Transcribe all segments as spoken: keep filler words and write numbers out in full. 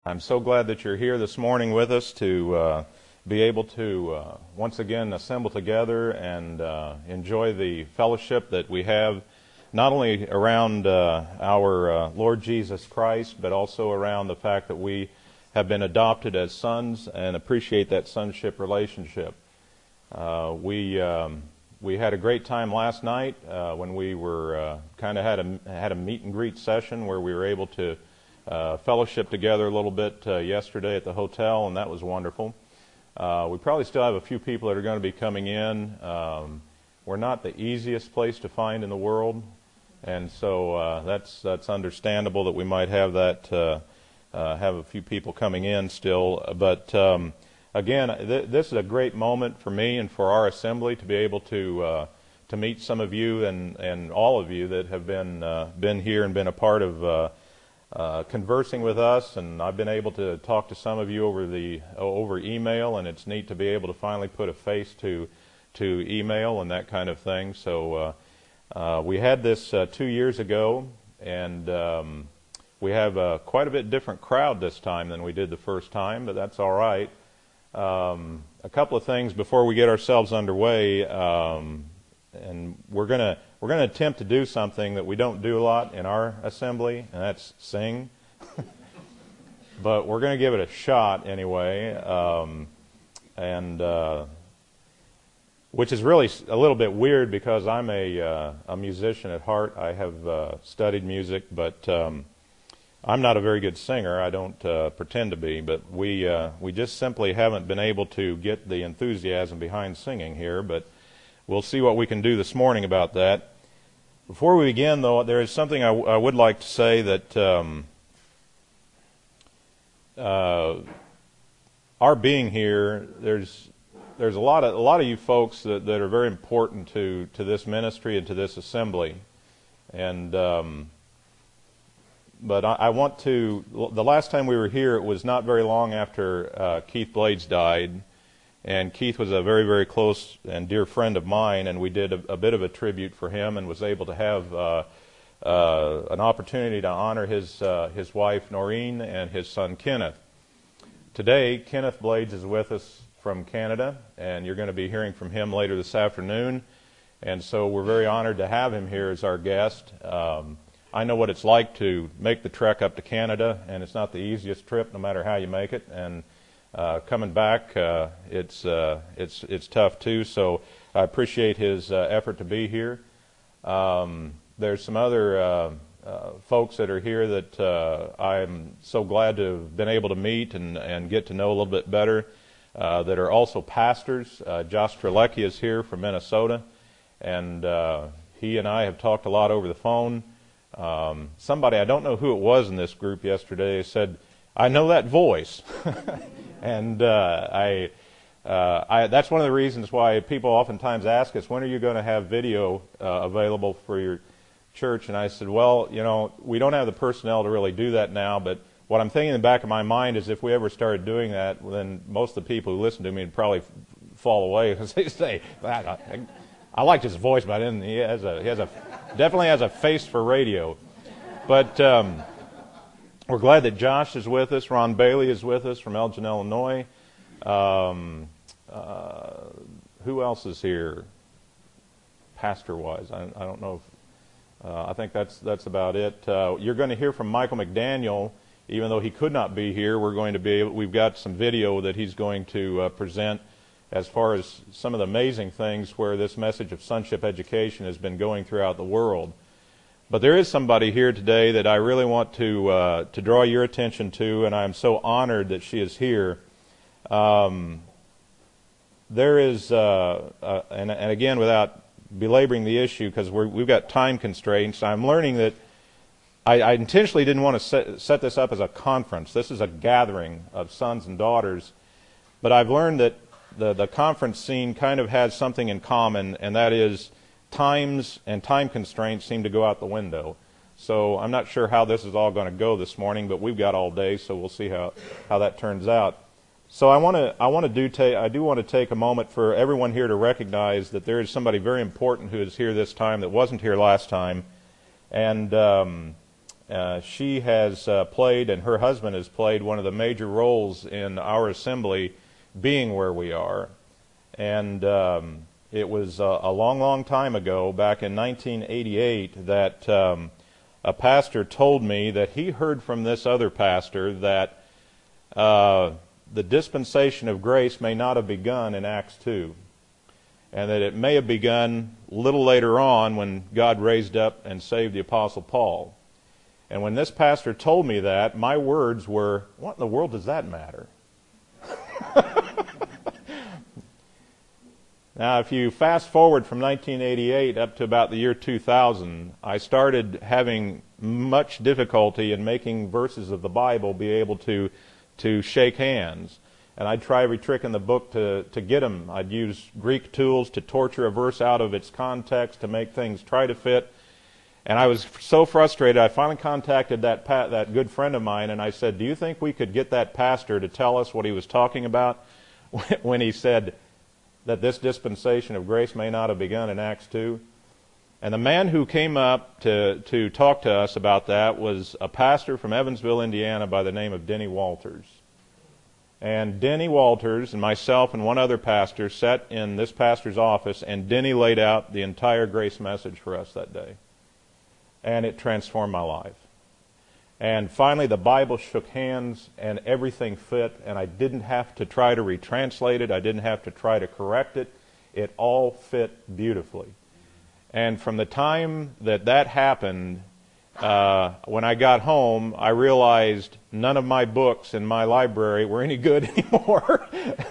I'm so glad that you're here this morning with us to uh, be able to uh, once again assemble together and uh, enjoy the fellowship that we have not only around uh, our uh, Lord Jesus Christ, but also around the fact that we have been adopted as sons and appreciate that sonship relationship. Uh, we um, we had a great time last night uh, when we were uh, kind of had a had a meet and greet session where we were able to Uh, fellowship together a little bit uh, yesterday at the hotel, and that was wonderful. Uh, we probably still have a few people that are going to be coming in. Um, we're not the easiest place to find in the world, and so uh, that's that's understandable that we might have that uh, uh, have a few people coming in still. But um, again, th- this is a great moment for me and for our assembly to be able to uh, to meet some of you and and all of you that have been uh, been here and been a part of Uh, Uh, conversing with us, and I've been able to talk to some of you over the over email, and it's neat to be able to finally put a face to to email and that kind of thing. So uh, uh, we had this uh, two years ago, and um, we have uh, quite a bit different crowd this time than we did the first time, but that's all right. Um, a couple of things before we get ourselves underway, um, and we're gonna. We're going to attempt to do something that we don't do a lot in our assembly, and that's sing. But we're going to give it a shot anyway, um, and uh, which is really a little bit weird because I'm a uh, a musician at heart. I have uh, studied music, but um, I'm not a very good singer. I don't uh, pretend to be, but we uh, we just simply haven't been able to get the enthusiasm behind singing here. But we'll see what we can do this morning about that. Before we begin, though, there is something I, w- I would like to say that um, uh, our being here, there's there's a lot of a lot of you folks that, that are very important to, to this ministry and to this assembly, and um, but I, I want to. The last time we were here, it was not very long after uh, Keith Blades died. And Keith was a very, very close and dear friend of mine, and we did a, a bit of a tribute for him and was able to have uh, uh, an opportunity to honor his uh, his wife, Noreen, and his son, Kenneth. Today, Kenneth Blades is with us from Canada, and you're going to be hearing from him later this afternoon. And so we're very honored to have him here as our guest. Um, I know what it's like to make the trek up to Canada, and it's not the easiest trip, no matter how you make it. And Uh, coming back, uh, it's uh, it's it's tough too. So I appreciate his uh, effort to be here. Um, there's some other uh, uh, folks that are here that uh, I'm so glad to have been able to meet and, and get to know a little bit better. Uh, that are also pastors. Uh, Josh Strelecki is here from Minnesota, and uh, he and I have talked a lot over the phone. Um, somebody, I don't know who it was in this group yesterday, said, "I know that voice." And uh, I, uh, I, that's one of the reasons why people oftentimes ask us, when are you going to have video uh, available for your church? And I said, well, you know, we don't have the personnel to really do that now, but what I'm thinking in the back of my mind is if we ever started doing that, then most of the people who listen to me would probably f- fall away because they say, I, I liked his voice, but I didn't. He has a, he has a, definitely has a face for radio. But um, we're glad that Josh is with us. Ron Bailey is with us from Elgin, Illinois. Um, uh, who else is here, pastor-wise? I, I don't know. If, uh, I think that's that's about it. Uh, you're going to hear from Michael McDaniel, even though he could not be here. We're going to be. Able, we've got some video that he's going to uh, present as far as some of the amazing things where this message of sonship education has been going throughout the world. But there is somebody here today that I really want to uh, to draw your attention to, and I'm so honored that she is here. Um, there is, uh, uh, and, and again, without belaboring the issue, because we've got time constraints, I'm learning that I, I intentionally didn't want to set, set this up as a conference. This is a gathering of sons and daughters, but I've learned that the, the conference scene kind of has something in common, and that is times and time constraints seem to go out the window. So I'm not sure how this is all going to go this morning, but we've got all day, so we'll see how, how that turns out. So I want to I want to do ta- I do want to take a moment for everyone here to recognize that there is somebody very important who is here this time that wasn't here last time, and um, Uh, she has uh, played, and her husband has played, one of the major roles in our assembly being where we are. And um, it was uh, a long, long time ago, back in nineteen eighty-eight, that um, a pastor told me that he heard from this other pastor that uh, the dispensation of grace may not have begun in Acts two, and that it may have begun a little later on when God raised up and saved the Apostle Paul. And when this pastor told me that, my words were, what in the world does that matter? Now, if you fast forward from nineteen eighty-eight up to about the year two thousand, I started having much difficulty in making verses of the Bible be able to, to shake hands. And I'd try every trick in the book to, to get them. I'd use Greek tools to torture a verse out of its context to make things try to fit. And I was so frustrated, I finally contacted that pa- that good friend of mine, and I said, do you think we could get that pastor to tell us what he was talking about when he said that this dispensation of grace may not have begun in Acts two? And the man who came up to, to talk to us about that was a pastor from Evansville, Indiana, by the name of Denny Walters. And Denny Walters and myself and one other pastor sat in this pastor's office, and Denny laid out the entire grace message for us that day. And it transformed my life. And finally the Bible shook hands and everything fit, and I didn't have to try to retranslate it. I didn't have to try to correct it. It all fit beautifully. And from the time that that happened, uh, when I got home, I realized none of my books in my library were any good anymore.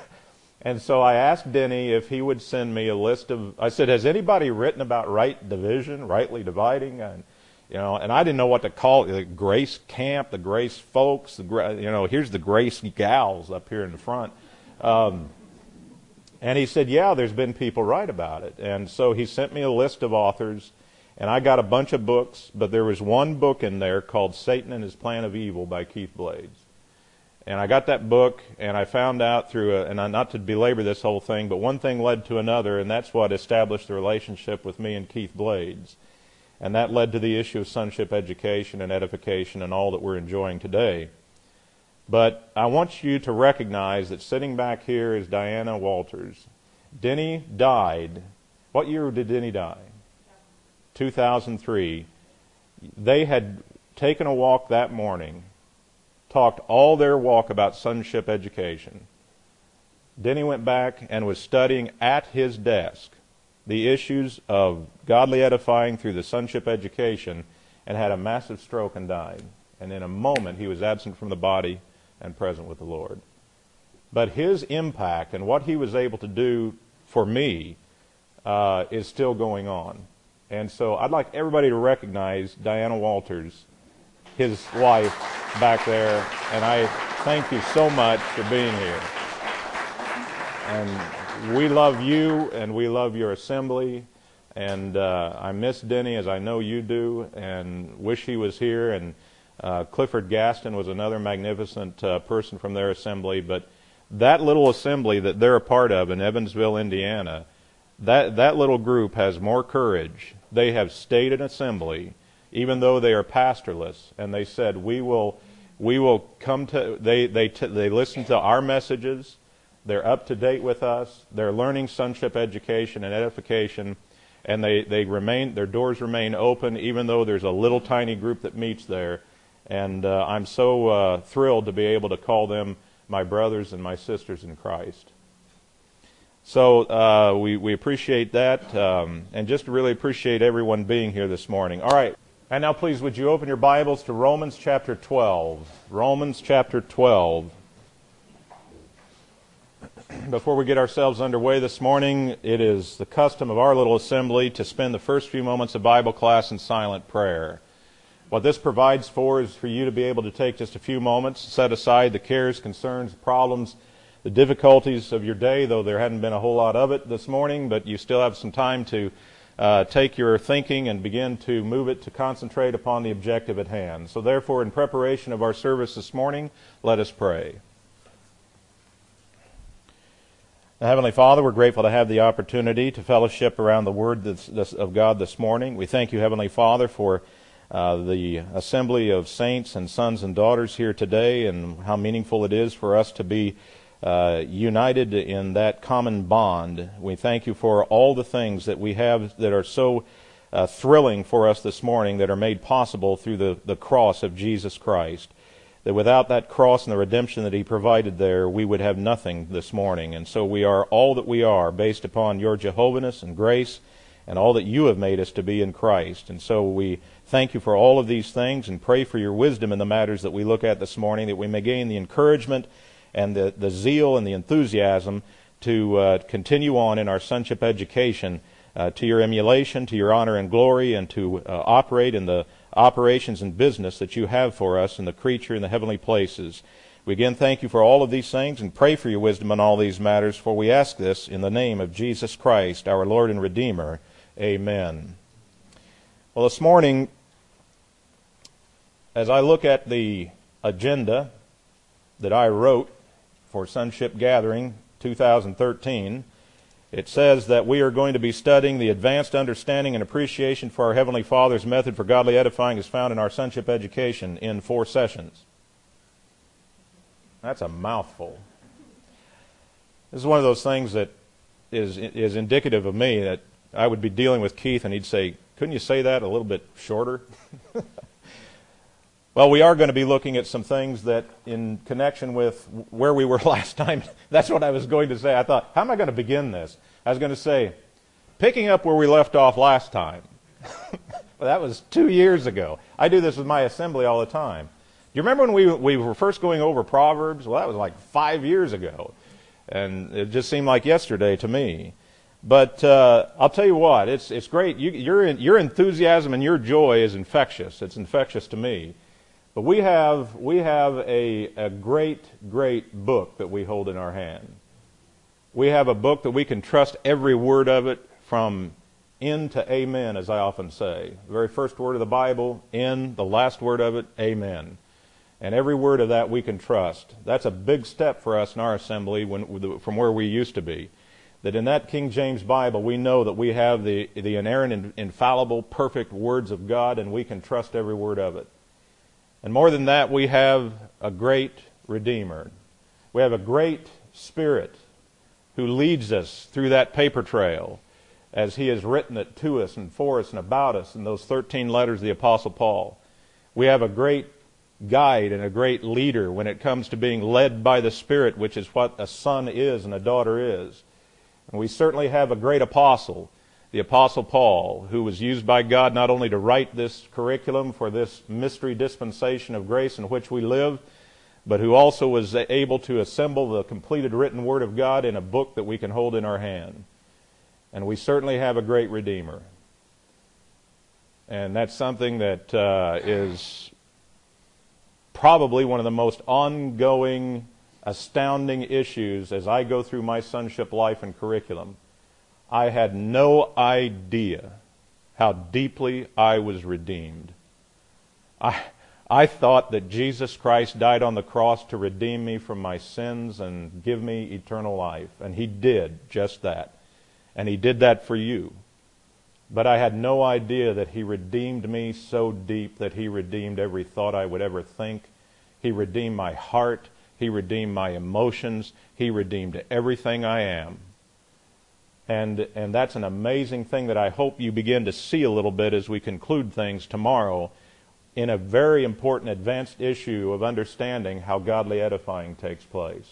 And so I asked Denny if he would send me a list of, I said, has anybody written about right division, rightly dividing? And You know, and I didn't know what to call it. The Grace Camp, the Grace Folks, the you know, here's the Grace Gals up here in the front. Um, and he said, yeah, there's been people write about it. And so he sent me a list of authors, and I got a bunch of books, but there was one book in there called Satan and His Plan of Evil by Keith Blades. And I got that book, and I found out through, a, and not to belabor this whole thing, but one thing led to another, and that's what established the relationship with me and Keith Blades. And that led to the issue of sonship education and edification and all that we're enjoying today. But I want you to recognize that sitting back here is Diana Walters. Denny died. What year did Denny die? two thousand three. They had taken a walk that morning, talked all their walk about sonship education. Denny went back and was studying at his desk the issues of godly edifying through the sonship education, and had a massive stroke and died. And in a moment, he was absent from the body and present with the Lord. But his impact and what he was able to do for me uh, is still going on. And so I'd like everybody to recognize Diana Walters, his wife, back there. And I thank you so much for being here. And we love you, and we love your assembly, and uh, I miss Denny as I know you do, and wish he was here. And uh, Clifford Gaston was another magnificent uh, person from their assembly. But that little assembly that they're a part of in Evansville, Indiana, that that little group has more courage. They have stayed in assembly, even though they are pastorless, and they said, "We will, we will come to." They they t- they listen to our messages. They're up to date with us. They're learning sonship education and edification, and they, they remain, their doors remain open, even though there's a little tiny group that meets there. And uh, I'm so uh, thrilled to be able to call them my brothers and my sisters in Christ. So uh, we, we appreciate that, um, and just really appreciate everyone being here this morning. All right. And now please, would you open your Bibles to Romans chapter twelve. Romans chapter twelve. Before we get ourselves underway this morning, it is the custom of our little assembly to spend the first few moments of Bible class in silent prayer. What this provides for is for you to be able to take just a few moments, set aside the cares, concerns, problems, the difficulties of your day, though there hadn't been a whole lot of it this morning, but you still have some time to uh, take your thinking and begin to move it to concentrate upon the objective at hand. So therefore, in preparation of our service this morning, let us pray. Heavenly Father, we're grateful to have the opportunity to fellowship around the Word this, this, of God this morning. We thank you, Heavenly Father, for uh, the assembly of saints and sons and daughters here today, and how meaningful it is for us to be uh, united in that common bond. We thank you for all the things that we have that are so uh, thrilling for us this morning, that are made possible through the, the cross of Jesus Christ. That without that cross and the redemption that He provided there, we would have nothing this morning. And so we are all that we are based upon your Jehovahness and grace and all that you have made us to be in Christ. And so we thank you for all of these things and pray for your wisdom in the matters that we look at this morning, that we may gain the encouragement and the, the zeal and the enthusiasm to uh, continue on in our sonship education uh, to your emulation, to your honor and glory, and to uh, operate in the operations and business that you have for us in the creature in the heavenly places. We again thank you for all of these things and pray for your wisdom in all these matters, for we ask this in the name of Jesus Christ, our Lord and Redeemer. Amen. Well, this morning, as I look at the agenda that I wrote for Sonship Gathering two thousand thirteen, it says that we are going to be studying the advanced understanding and appreciation for our Heavenly Father's method for godly edifying as found in our sonship education in four sessions. That's a mouthful. This is one of those things that is is indicative of me, that I would be dealing with Keith and he'd say, couldn't you say that a little bit shorter? Well, we are going to be looking at some things that, in connection with where we were last time, that's what I was going to say. I thought, how am I going to begin this? I was going to say, picking up where we left off last time. Well, that was two years ago. I do this with my assembly all the time. Do you remember when we we were first going over Proverbs? Well, that was like five years ago. And it just seemed like yesterday to me. But uh, I'll tell you what, it's it's great. You, your, your enthusiasm and your joy is infectious. It's infectious to me. But we have we have a, a great, great book that we hold in our hand. We have a book that we can trust every word of it from in to amen, as I often say. The very first word of the Bible, in, the last word of it, amen. And every word of that we can trust. That's a big step for us in our assembly when, from where we used to be. That in that King James Bible, we know that we have the, the inerrant, infallible, perfect words of God, and we can trust every word of it. And more than that, we have a great Redeemer. We have a great Spirit who leads us through that paper trail as He has written it to us and for us and about us in those thirteen letters of the Apostle Paul. We have a great guide and a great leader when it comes to being led by the Spirit, which is what a son is and a daughter is. And we certainly have a great apostle, the Apostle Paul, who was used by God not only to write this curriculum for this mystery dispensation of grace in which we live, but who also was able to assemble the completed written Word of God in a book that we can hold in our hand. And we certainly have a great Redeemer. And that's something that uh, is probably one of the most ongoing, astounding issues as I go through my sonship life and curriculum. I had no idea how deeply I was redeemed. I I thought that Jesus Christ died on the cross to redeem me from my sins and give me eternal life. And He did just that. And He did that for you. But I had no idea that He redeemed me so deep that He redeemed every thought I would ever think. He redeemed my heart. He redeemed my emotions. He redeemed everything I am. And and that's an amazing thing that I hope you begin to see a little bit as we conclude things tomorrow in a very important advanced issue of understanding how godly edifying takes place.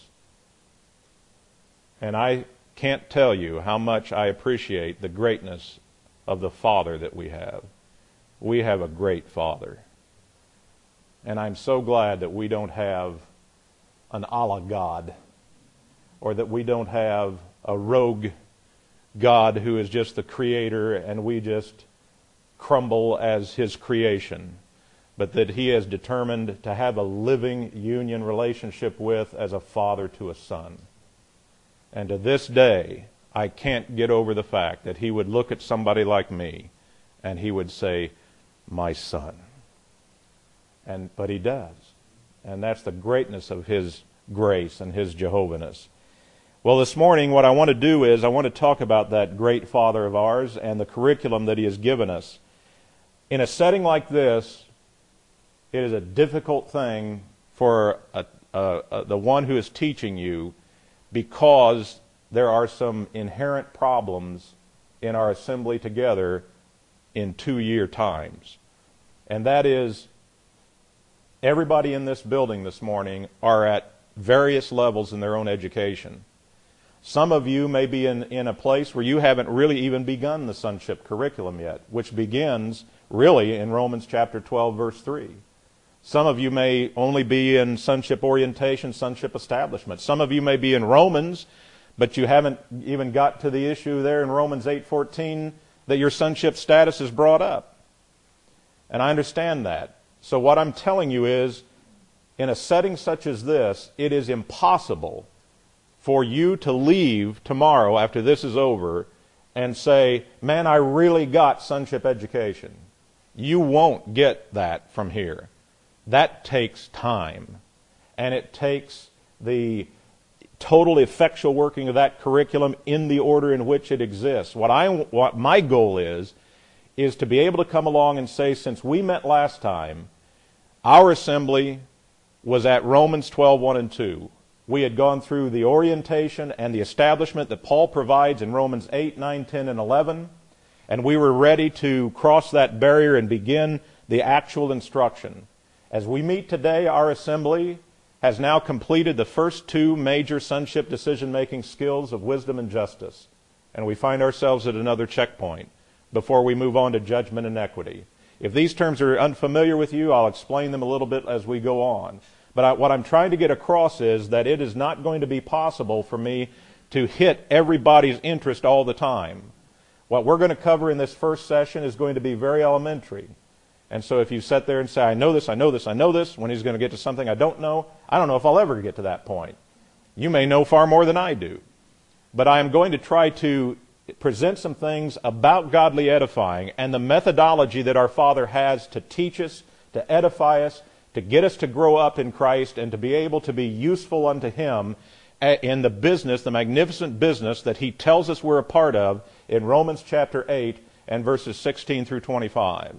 And I can't tell you how much I appreciate the greatness of the Father that we have. We have a great Father. And I'm so glad that we don't have an a la God, or that we don't have a rogue God who is just the creator and we just crumble as His creation, but that He has determined to have a living union relationship with as a father to a son. And to this day, I can't get over the fact that He would look at somebody like me and He would say, my son. And but He does. And that's the greatness of His grace and His Jehovahness. Well, this morning what I want to do is I want to talk about that great Father of ours and the curriculum that He has given us. In a setting like this, it is a difficult thing for a, a, a, the one who is teaching you, because there are some inherent problems in our assembly together in two-year times. And that is, everybody in this building this morning are at various levels in their own education. Some of you may be in, in a place where you haven't really even begun the sonship curriculum yet, which begins really in Romans chapter twelve, verse three. Some of you may only be in sonship orientation, sonship establishment. Some of you may be in Romans, but you haven't even got to the issue there in Romans eight fourteen that your sonship status is brought up. And I understand that. So what I'm telling you is, in a setting such as this, it is impossible for you to leave tomorrow after this is over and say, man, I really got sonship education. You won't get that from here. That takes time. And it takes the total effectual working of that curriculum in the order in which it exists. What I, what my goal is, is to be able to come along and say, since we met last time, our assembly was at Romans twelve, one and two. We had gone through the orientation and the establishment that Paul provides in Romans eight, nine, ten, and eleven, and we were ready to cross that barrier and begin the actual instruction. As we meet today, our assembly has now completed the first two major sonship decision-making skills of wisdom and justice, and we find ourselves at another checkpoint before we move on to judgment and equity. If these terms are unfamiliar with you, I'll explain them a little bit as we go on. But I, what I'm trying to get across is that it is not going to be possible for me to hit everybody's interest all the time. What we're going to cover in this first session is going to be very elementary. And so if you sit there and say, I know this, I know this, I know this, when he's going to get to something I don't know, I don't know if I'll ever get to that point. You may know far more than I do. But I am going to try to present some things about godly edifying and the methodology that our Father has to teach us, to edify us, to get us to grow up in Christ, and to be able to be useful unto Him in the business, the magnificent business that He tells us we're a part of in Romans chapter eight and verses sixteen through twenty-five.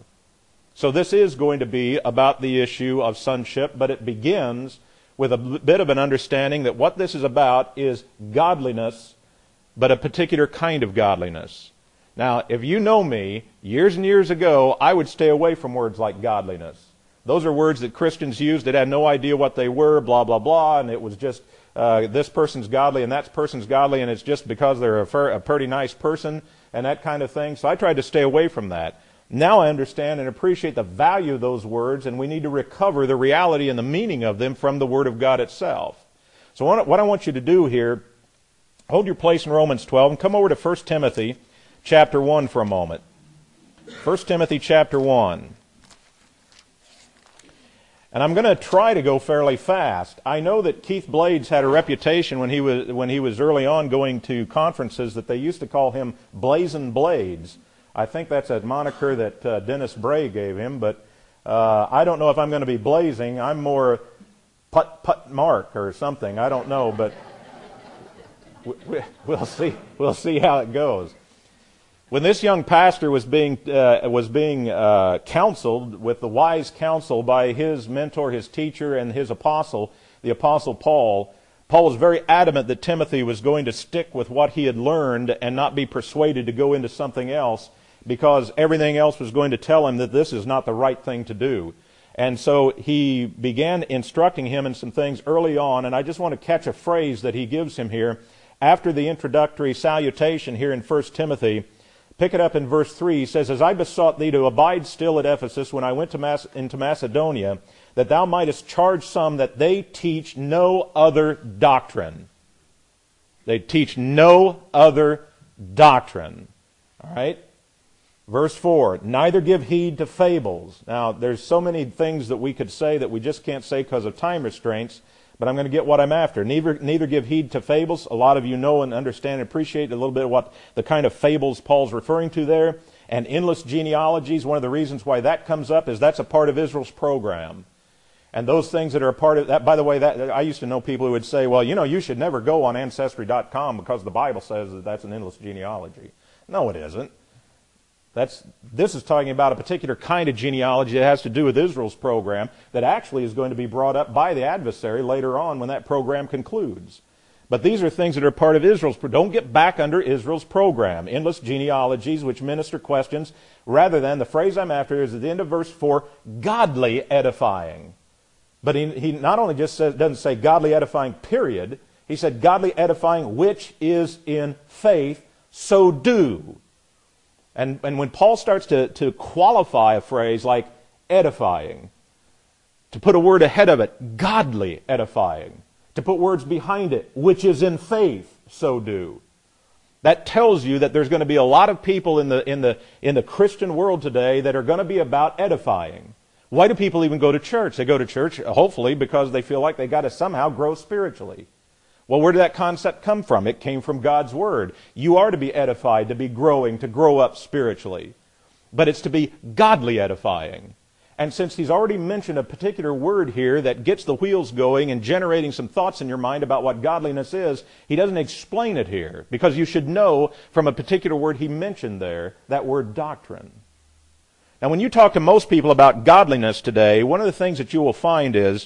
So this is going to be about the issue of sonship, but it begins with a bit of an understanding that what this is about is godliness, but a particular kind of godliness. Now, if you know me, years and years ago, I would stay away from words like godliness. Those are words that Christians used that had no idea what they were, blah, blah, blah, and it was just uh, this person's godly and that person's godly, and it's just because they're a, fur, a pretty nice person and that kind of thing. So I tried to stay away from that. Now I understand and appreciate the value of those words, and we need to recover the reality and the meaning of them from the Word of God itself. So what I want you to do here, hold your place in Romans twelve and come over to First Timothy chapter one for a moment. First Timothy chapter one. And I'm going to try to go fairly fast. I know that Keith Blades had a reputation when he was when he was early on going to conferences that they used to call him Blazin' Blades. I think that's a moniker that uh, Dennis Bray gave him, but uh, I don't know if I'm going to be blazing. I'm more Put Put Mark or something. I don't know, but we, we'll see. We'll see how it goes. When this young pastor was being uh, was being uh, counseled with the wise counsel by his mentor, his teacher, and his apostle, the Apostle Paul, Paul was very adamant that Timothy was going to stick with what he had learned and not be persuaded to go into something else, because everything else was going to tell him that this is not the right thing to do. And so he began instructing him in some things early on, and I just want to catch a phrase that he gives him here after the introductory salutation here in First Timothy. Pick it up in verse three. He says, As I besought thee to abide still at Ephesus when I went to Mas- into Macedonia, that thou mightest charge some that they teach no other doctrine. They teach no other doctrine. All right? Verse four, neither give heed to fables. Now, there's so many things that we could say that we just can't say because of time restraints, but I'm going to get what I'm after. Neither, neither give heed to fables. A lot of you know and understand and appreciate a little bit of what the kind of fables Paul's referring to there. And endless genealogies, one of the reasons why that comes up is that's a part of Israel's program. And those things that are a part of that, by the way, that I used to know people who would say, well, you know, you should never go on Ancestry dot com because the Bible says that that's an endless genealogy. No, it isn't. That's, this is talking about a particular kind of genealogy that has to do with Israel's program that actually is going to be brought up by the adversary later on when that program concludes. But these are things that are part of Israel's. Don't get back under Israel's program. Endless genealogies which minister questions, rather than, the phrase I'm after is at the end of verse four, godly edifying. But he, he not only just says, doesn't say godly edifying, period. He said godly edifying which is in faith, so do. And, and when Paul starts to, to qualify a phrase like edifying, to put a word ahead of it, godly edifying, to put words behind it, which is in faith, so do. That tells you that there's going to be a lot of people in the, in the, in the Christian world today that are going to be about edifying. Why do people even go to church? They go to church, hopefully, because they feel like they got to somehow grow spiritually. Well, where did that concept come from? It came from God's Word. You are to be edified, to be growing, to grow up spiritually. But it's to be godly edifying. And since he's already mentioned a particular word here that gets the wheels going and generating some thoughts in your mind about what godliness is, he doesn't explain it here. Because you should know from a particular word he mentioned there, that word doctrine. Now, when you talk to most people about godliness today, one of the things that you will find is,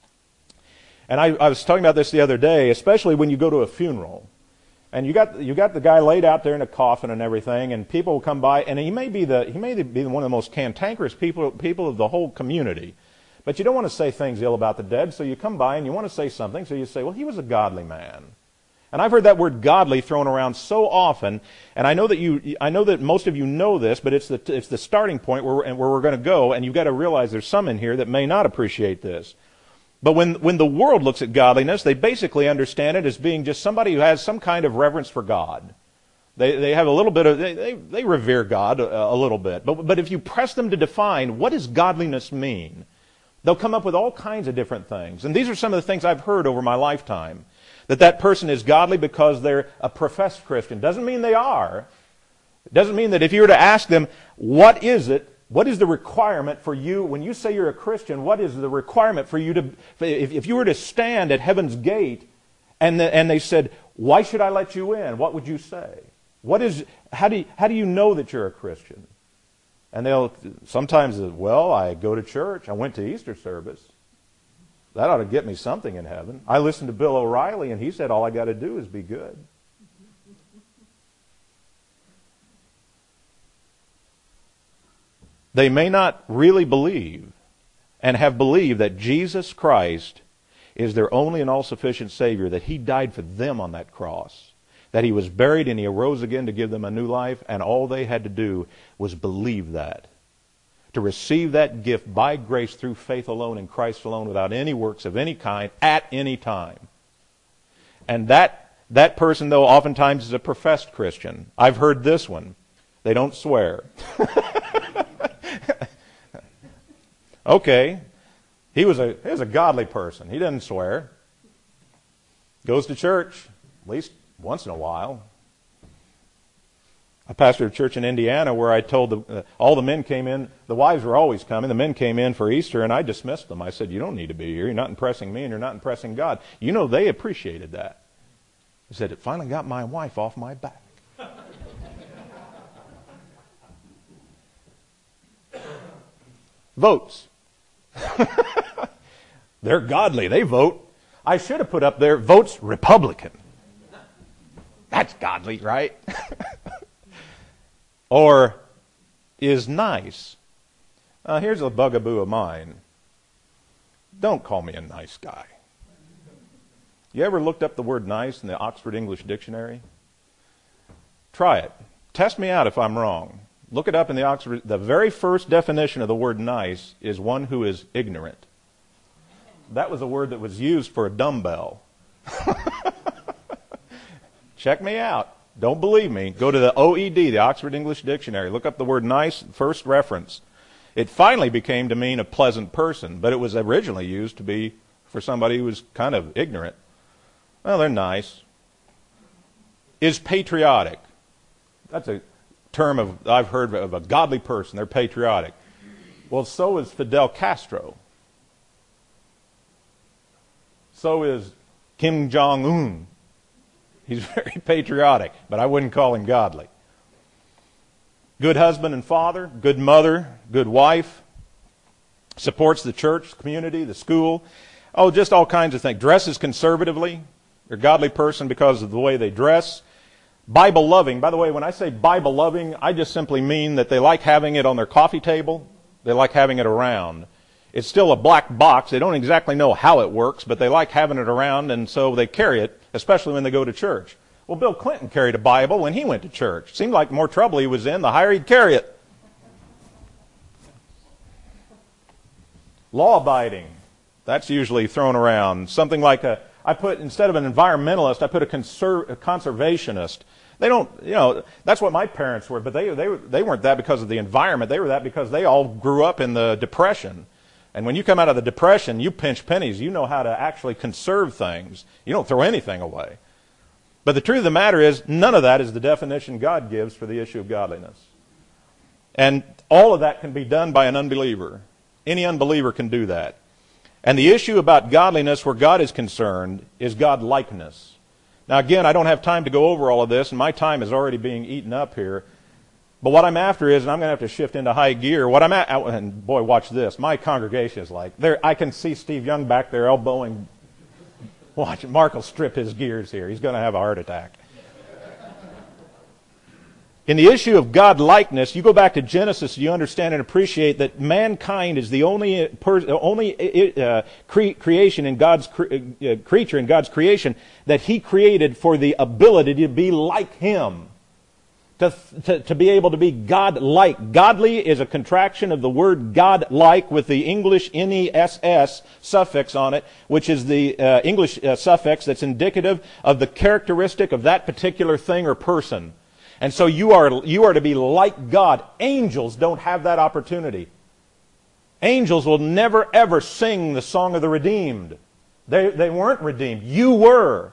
and I, I was talking about this the other day, especially when you go to a funeral, and you got you got the guy laid out there in a coffin and everything, and people will come by, and he may be the he may be one of the most cantankerous people people of the whole community, but you don't want to say things ill about the dead, so you come by and you want to say something, so you say, well, he was a godly man. And I've heard that word godly thrown around so often, and I know that you, I know that most of you know this, but it's the it's the starting point where we're, where we're going to go, and you've got to realize there's some in here that may not appreciate this. But when when the world looks at godliness, they basically understand it as being just somebody who has some kind of reverence for God. They they have a little bit of they they, they revere God a, a little bit. But but if you press them to define what does godliness mean, they'll come up with all kinds of different things. And these are some of the things I've heard over my lifetime. That that person is godly because they're a professed Christian. Doesn't mean they are. It doesn't mean that if you were to ask them, what is it, what is the requirement for you, when you say you're a Christian, what is the requirement for you to, if, if you were to stand at heaven's gate and, the, and they said, why should I let you in? What would you say? What is, how do you, how do you know that you're a Christian? And they'll, sometimes, well, I go to church. I went to Easter service. That ought to get me something in heaven. I listened to Bill O'Reilly, and he said all I got to do is be good. They may not really believe and have believed that Jesus Christ is their only and all-sufficient Savior, that He died for them on that cross, that He was buried and He arose again to give them a new life, and all they had to do was believe that. To receive that gift by grace through faith alone in Christ alone without any works of any kind at any time. And that, that person, though, oftentimes is a professed Christian. I've heard this one. They don't swear. Okay, he was a he was a godly person. He didn't swear. Goes to church at least once in a while. I pastored a church in Indiana where I told the, uh, all the men came in. The wives were always coming. The men came in for Easter, and I dismissed them. I said, "You don't need to be here. You're not impressing me, and you're not impressing God." You know, they appreciated that. I said, "It finally got my wife off my back." Votes. They're godly. They vote. I should have put up there, votes Republican. That's godly, right? Or is nice. Uh, here's a bugaboo of mine. Don't call me a nice guy. You ever looked up the word nice in the Oxford English Dictionary? Try it. Test me out if I'm wrong. Look it up in the Oxford. The very first definition of the word nice is one who is ignorant. That was a word that was used for a dumbbell. Check me out. Don't believe me. Go to the O E D, the Oxford English Dictionary. Look up the word nice, first reference. It finally became to mean a pleasant person, but it was originally used to be for somebody who was kind of ignorant. Well, they're nice. Is patriotic. That's a term of I've heard of a godly person. They're patriotic. Well, so is Fidel Castro. So is Kim Jong-un. He's very patriotic, but I wouldn't call him godly. Good husband and father, good mother, good wife, supports the church, the community, the school. Oh, just all kinds of things. Dresses conservatively. They're a godly person because of the way they dress. Bible loving. By the way, when I say Bible loving, I just simply mean that they like having it on their coffee table. They like having it around. It's still a black box. They don't exactly know how it works, but they like having it around, and so they carry it, especially when they go to church. Well, Bill Clinton carried a Bible when he went to church. Seemed like the more trouble he was in, the higher he'd carry it. Law-abiding. That's usually thrown around. Something like a, I put, instead of an environmentalist, I put a, conser, a conservationist. They don't, you know, that's what my parents were, but they, they, they weren't that because of the environment. They were that because they all grew up in the Depression. And when you come out of the Depression, you pinch pennies. You know how to actually conserve things. You don't throw anything away. But the truth of the matter is, none of that is the definition God gives for the issue of godliness. And all of that can be done by an unbeliever. Any unbeliever can do that. And the issue about godliness where God is concerned is God-likeness. Now again, I don't have time to go over all of this, and my time is already being eaten up here. But what I'm after is, and I'm going to have to shift into high gear, what I'm at, and boy, watch this, my congregation is like, there. I can see Steve Young back there elbowing. Watch, Mark will strip his gears here. He's going to have a heart attack. In the issue of God-likeness, you go back to Genesis, you understand and appreciate that mankind is the only per, only uh, cre- creation in God's cre- uh, creature in God's creation that He created for the ability to be like Him, to, to, to be able to be God-like. Godly is a contraction of the word God-like with the English N E S S suffix on it, which is the uh, English uh, suffix that's indicative of the characteristic of that particular thing or person. And so you are, you are to be like God. Angels don't have that opportunity. Angels will never ever sing the song of the redeemed. They, they weren't redeemed. You were.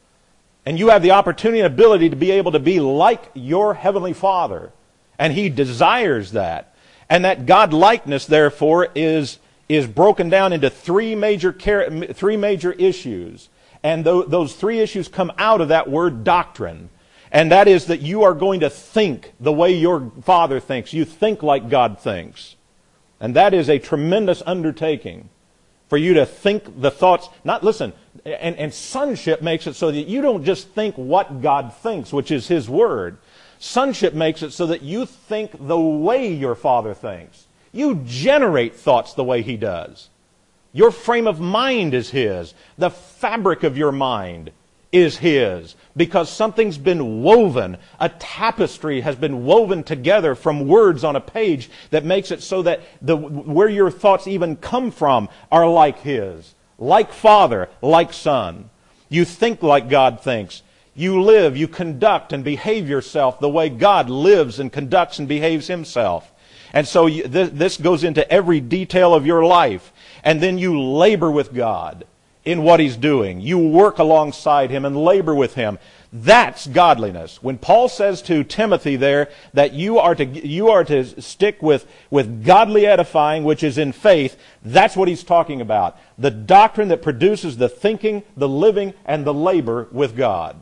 And you have the opportunity and ability to be able to be like your Heavenly Father. And He desires that. And that God-likeness, therefore, is, is broken down into three major, three major issues. And th- those three issues come out of that word doctrine. And that is that you are going to think the way your Father thinks. You think like God thinks. And that is a tremendous undertaking for you to think the thoughts. Not listen, and, and sonship makes it so that you don't just think what God thinks, which is His Word. Sonship makes it so that you think the way your Father thinks. You generate thoughts the way He does. Your frame of mind is His. The fabric of your mind is His, because something's been woven. A tapestry has been woven together from words on a page that makes it so that the where your thoughts even come from are like His. Like Father, like Son. You think like God thinks. You live, you conduct and behave yourself the way God lives and conducts and behaves Himself. And so you, th- this goes into every detail of your life. And then you labor with God in what He's doing. You work alongside Him and labor with Him. That's godliness. When Paul says to Timothy there that you are to you are to stick with, with godly edifying, which is in faith, that's what he's talking about. The doctrine that produces the thinking, the living, and the labor with God.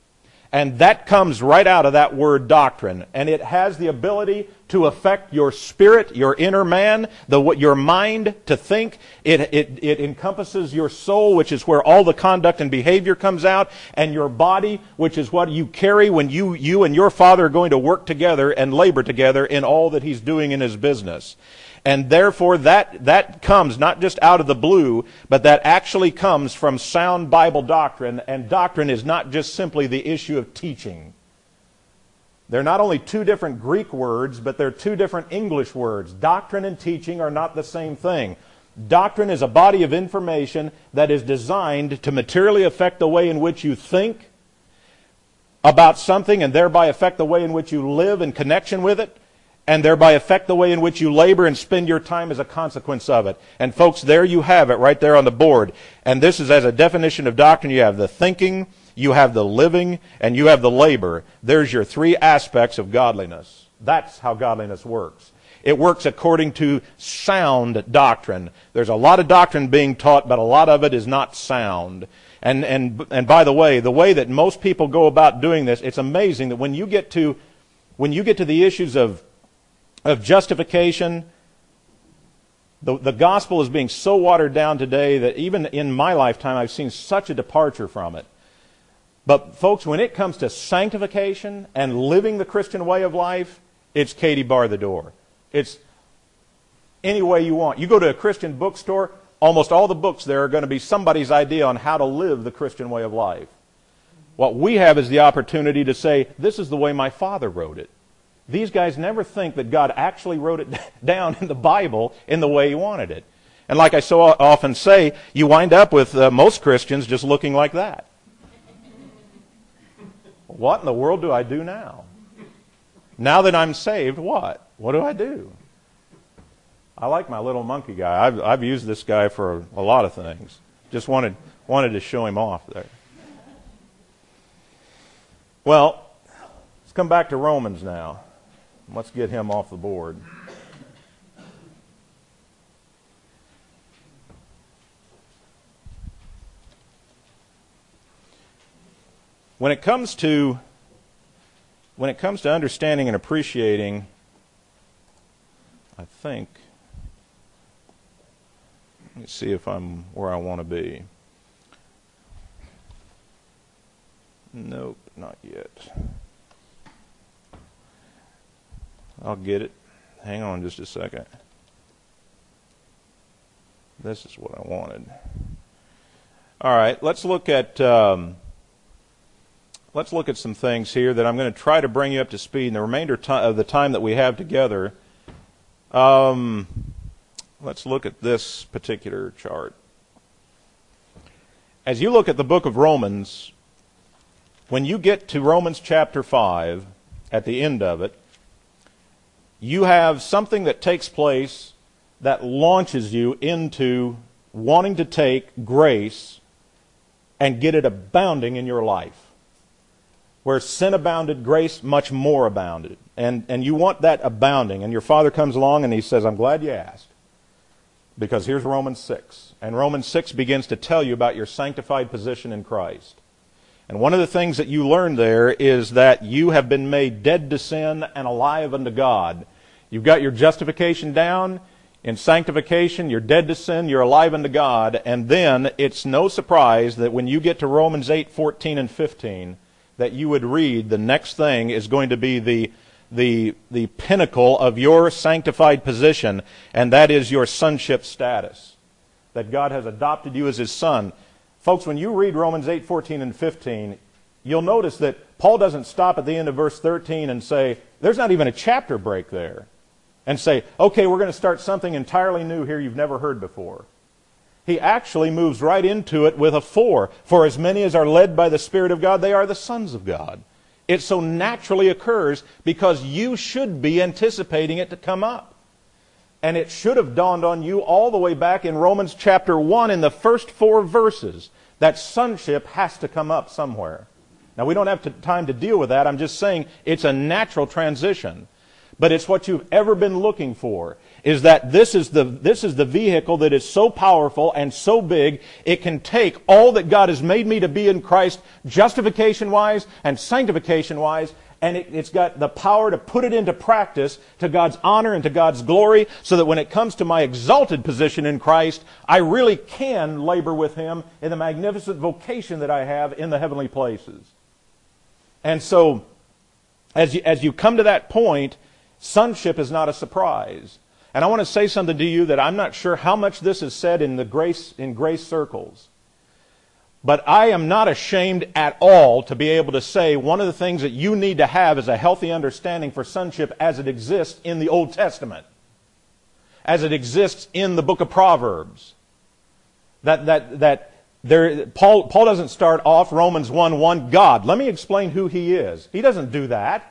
And that comes right out of that word doctrine. And it has the ability to affect your spirit, your inner man, the your mind to think. It, it, it encompasses your soul, which is where all the conduct and behavior comes out, and your body, which is what you carry when you, you and your Father are going to work together and labor together in all that He's doing in His business. And therefore that, that comes not just out of the blue, but that actually comes from sound Bible doctrine. And doctrine is not just simply the issue of teaching. They're not only two different Greek words, but they're two different English words. Doctrine and teaching are not the same thing. Doctrine is a body of information that is designed to materially affect the way in which you think about something and thereby affect the way in which you live in connection with it, and thereby affect the way in which you labor and spend your time as a consequence of it. And folks, there you have it right there on the board. And this is as a definition of doctrine. You have the thinking, you have the living, and you have the labor. There's your three aspects of godliness. That's how godliness works. It works according to sound doctrine. There's a lot of doctrine being taught, but a lot of it is not sound. And, and, and by the way, the way that most people go about doing this, it's amazing that when you get to, when you get to the issues of of justification, the, the gospel is being so watered down today that even in my lifetime I've seen such a departure from it. But folks, when it comes to sanctification and living the Christian way of life, it's Katie bar the door. It's any way you want. You go to a Christian bookstore, almost all the books there are going to be somebody's idea on how to live the Christian way of life. What we have is the opportunity to say, this is the way my father wrote it. These guys never think that God actually wrote it down in the Bible in the way He wanted it. And like I so often say, you wind up with uh, most Christians just looking like that. What in the world do I do now? Now that I'm saved, what? What do I do? I like my little monkey guy. I've, I've used this guy for a lot of things. Just wanted wanted to show him off there. Well, let's come back to Romans now. Let's get him off the board. When it comes to when it comes to understanding and appreciating, I think, let me see if I'm where I want to be. Nope, not yet. I'll get it. Hang on just a second. This is what I wanted. All right, let's look at um, let's look at some things here that I'm going to try to bring you up to speed in the remainder of the time that we have together. Um, let's look at this particular chart. As you look at the book of Romans, when you get to Romans chapter five, at the end of it, you have something that takes place that launches you into wanting to take grace and get it abounding in your life. Where sin abounded, grace much more abounded. And, and you want that abounding. And your Father comes along and He says, I'm glad you asked. Because here's Romans six. And Romans six begins to tell you about your sanctified position in Christ. And one of the things that you learn there is that you have been made dead to sin and alive unto God. You've got your justification down. In sanctification, you're dead to sin, you're alive unto God. And then it's no surprise that when you get to Romans eight, fourteen, and fifteen, that you would read the next thing is going to be the, the, the pinnacle of your sanctified position, and that is your sonship status. That God has adopted you as His son. Folks, when you read Romans eight, fourteen, and fifteen, you'll notice that Paul doesn't stop at the end of verse thirteen and say, there's not even a chapter break there, and say, okay, we're going to start something entirely new here you've never heard before. He actually moves right into it with a for. For as many as are led by the Spirit of God, they are the sons of God. It so naturally occurs because you should be anticipating it to come up. And it should have dawned on you all the way back in Romans chapter one in the first four verses that sonship has to come up somewhere. Now, we don't have to, time to deal with that. I'm just saying it's a natural transition. But it's what you've ever been looking for, is that this is the this is the vehicle that is so powerful and so big, it can take all that God has made me to be in Christ, justification-wise and sanctification-wise, and it, it's got the power to put it into practice to God's honor and to God's glory, so that when it comes to my exalted position in Christ, I really can labor with Him in the magnificent vocation that I have in the heavenly places. And so, as you, as you come to that point, sonship is not a surprise. And I want to say something to you that I'm not sure how much this is said in the grace in grace circles. But I am not ashamed at all to be able to say one of the things that you need to have is a healthy understanding for sonship as it exists in the Old Testament. As it exists in the book of Proverbs. That that that there Paul Paul doesn't start off Romans one one, God, let me explain who He is. He doesn't do that.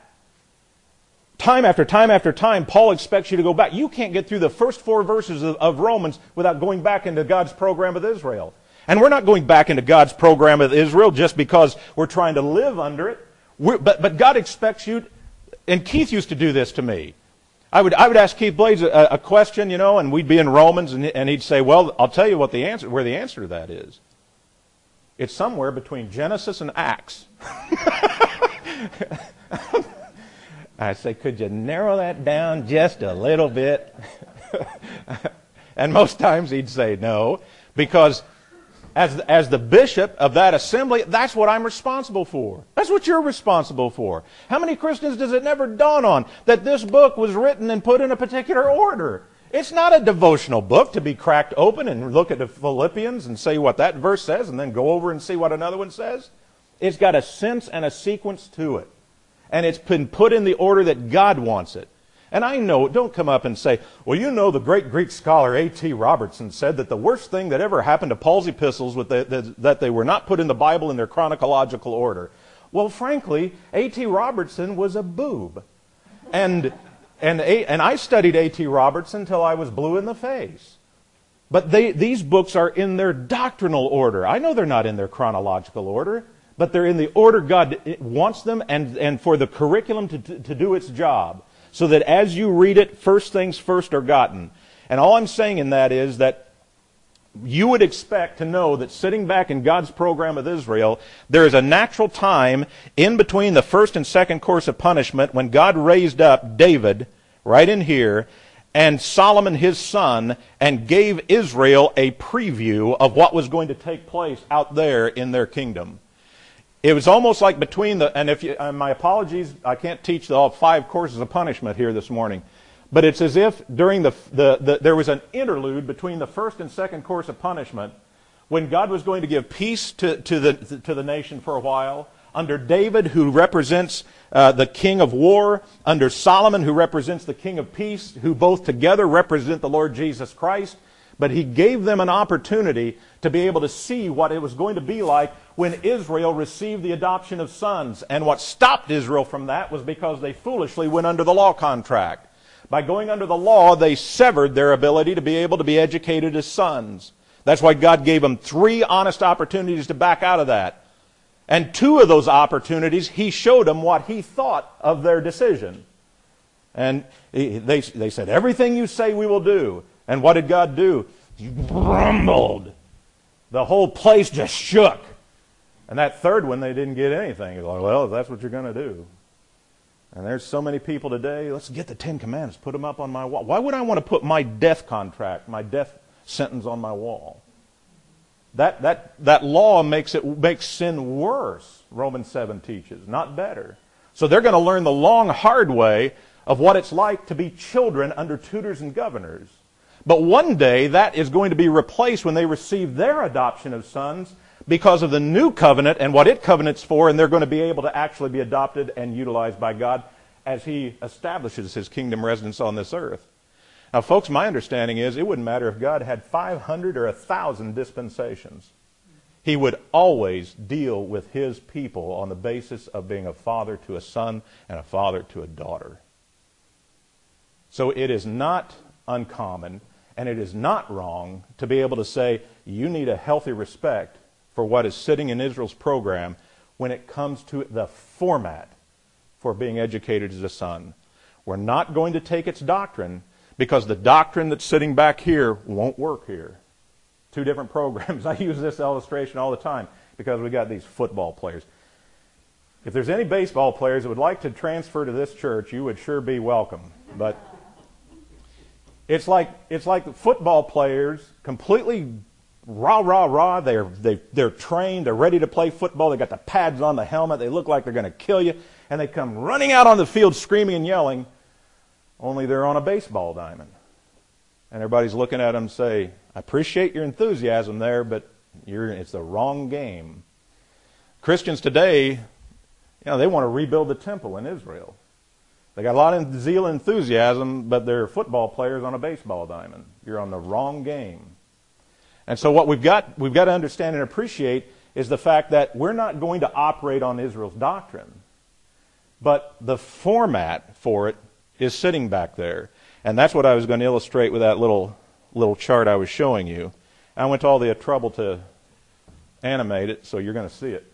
Time after time after time, Paul expects you to go back. You can't get through the first four verses of, of Romans without going back into God's program with Israel. And we're not going back into God's program with Israel just because we're trying to live under it. We're, but, but God expects you, and Keith used to do this to me. I would, I would ask Keith Blades a, a question, you know, and we'd be in Romans, and, and he'd say, well, I'll tell you what the answer, where the answer to that is. It's somewhere between Genesis and Acts. I say, could you narrow that down just a little bit? And most times he'd say no, because as, as the bishop of that assembly, that's what I'm responsible for. That's what you're responsible for. How many Christians does it never dawn on that this book was written and put in a particular order? It's not a devotional book to be cracked open and look at the Philippians and say what that verse says and then go over and see what another one says. It's got a sense and a sequence to it. And it's been put in the order that God wants it. And I know, don't come up and say, well, you know, the great Greek scholar A T Robertson said that the worst thing that ever happened to Paul's epistles was that, that they were not put in the Bible in their chronological order. Well, frankly, A T Robertson was a boob. And, and, and I studied A T Robertson until I was blue in the face. But they, these books are in their doctrinal order. I know they're not in their chronological order, but they're in the order God wants them and, and for the curriculum to, to, to do its job. So that as you read it, first things first are gotten. And all I'm saying in that is that you would expect to know that sitting back in God's program with Israel, there is a natural time in between the first and second course of punishment when God raised up David, right in here, and Solomon his son, and gave Israel a preview of what was going to take place out there in their kingdom. It was almost like between the, and if you, uh, my apologies, I can't teach the all five courses of punishment here this morning, but it's as if during the, the, the, there was an interlude between the first and second course of punishment when God was going to give peace to, to, the, to the nation for a while, under David, who represents uh, the king of war, under Solomon, who represents the king of peace, who both together represent the Lord Jesus Christ. But he gave them an opportunity to be able to see what it was going to be like when Israel received the adoption of sons. And what stopped Israel from that was because they foolishly went under the law contract. By going under the law, they severed their ability to be able to be educated as sons. That's why God gave them three honest opportunities to back out of that. And two of those opportunities, he showed them what he thought of their decision. And they, they said, everything you say we will do. And what did God do? He grumbled. The whole place just shook. And that third one, they didn't get anything. It's like, well, if that's what you're going to do. And there's so many people today, let's get the Ten Commandments, put them up on my wall. Why would I want to put my death contract, my death sentence on my wall? That, that, that law makes, it, makes sin worse, Romans seven teaches, not better. So they're going to learn the long, hard way of what it's like to be children under tutors and governors. But one day that is going to be replaced when they receive their adoption of sons because of the new covenant and what it covenants for, and they're going to be able to actually be adopted and utilized by God as he establishes his kingdom residence on this earth. Now, folks, my understanding is it wouldn't matter if God had five hundred or one thousand dispensations. He would always deal with his people on the basis of being a father to a son and a father to a daughter. So it is not uncommon, and it is not wrong to be able to say you need a healthy respect for what is sitting in Israel's program when it comes to the format for being educated as a son. We're not going to take its doctrine because the doctrine that's sitting back here won't work here. Two different programs. I use this illustration all the time because we got these football players. If there's any baseball players that would like to transfer to this church, you would sure be welcome. But It's like it's like the football players, completely rah, rah, rah. They're, they, they're trained. They're ready to play football. They got the pads on the helmet. They look like they're going to kill you. And they come running out on the field screaming and yelling, only they're on a baseball diamond. And everybody's looking at them and say, I appreciate your enthusiasm there, but you're, it's the wrong game. Christians today, you know, they want to rebuild the temple in Israel. They got a lot of zeal and enthusiasm, but they're football players on a baseball diamond. You're on the wrong game. And so what we've got, we've got to understand and appreciate is the fact that we're not going to operate on Israel's doctrine. But the format for it is sitting back there. And that's what I was going to illustrate with that little, little chart I was showing you. I went to all the trouble to animate it, so you're going to see it.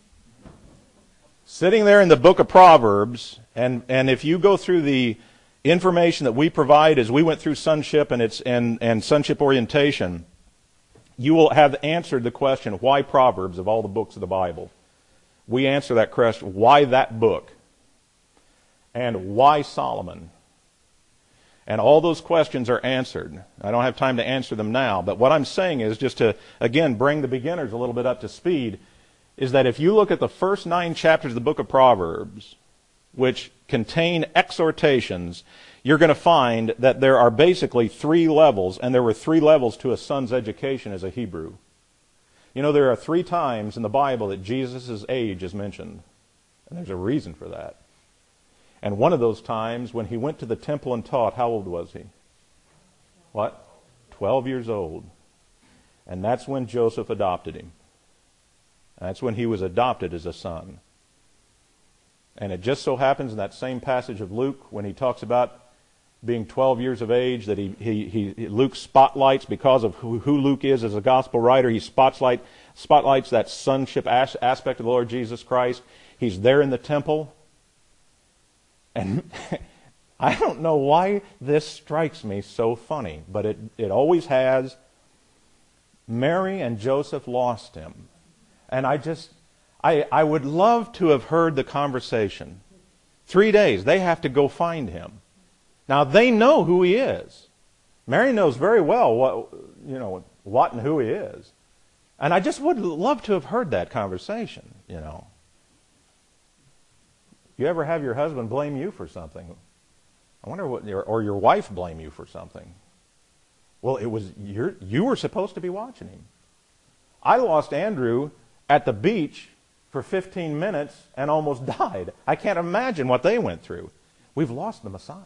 Sitting there in the book of Proverbs, and, and if you go through the information that we provide as we went through sonship and, its, and, and sonship orientation, you will have answered the question, why Proverbs of all the books of the Bible? We answer that question, why that book? And why Solomon? And all those questions are answered. I don't have time to answer them now, but what I'm saying is, just to, again, bring the beginners a little bit up to speed, is that if you look at the first nine chapters of the book of Proverbs, which contain exhortations, you're going to find that there are basically three levels, and there were three levels to a son's education as a Hebrew. You know, there are three times in the Bible that Jesus' age is mentioned, and there's a reason for that. And one of those times, when he went to the temple and taught, how old was he? What? Twelve years old. And that's when Joseph adopted him. That's when he was adopted as a son. And it just so happens in that same passage of Luke, when he talks about being twelve years of age, that he, he, he Luke spotlights, because of who, who Luke is as a gospel writer, he spotlight, spotlights that sonship as, aspect of the Lord Jesus Christ. He's there in the temple. And I don't know why this strikes me so funny, but it, it always has. Mary and Joseph lost him. And I just, I, I would love to have heard the conversation. Three days, they have to go find him. Now, they know who he is. Mary knows very well what, you know, what and who he is. And I just would love to have heard that conversation, you know. You ever have your husband blame you for something? I wonder what, or your wife blame you for something. Well, it was you're, you were supposed to be watching him. I lost Andrew at the beach for fifteen minutes and almost died. I can't imagine what they went through. We've lost the Messiah.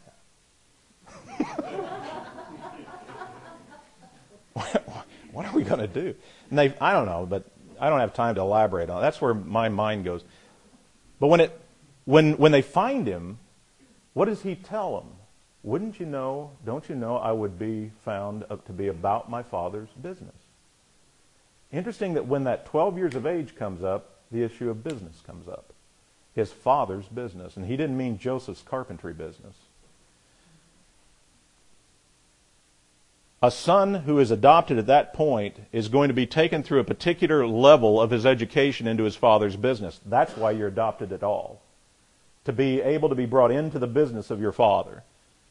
what, what are we going to do? And they, I don't know, but I don't have time to elaborate on it. That's where my mind goes. But when it When when they find him, what does he tell them? Wouldn't you know, don't you know, I would be found to be about my Father's business. Interesting that when that twelve years of age comes up, the issue of business comes up. His father's business. And he didn't mean Joseph's carpentry business. A son who is adopted at that point is going to be taken through a particular level of his education into his father's business. That's why you're adopted at all. To be able to be brought into the business of your father.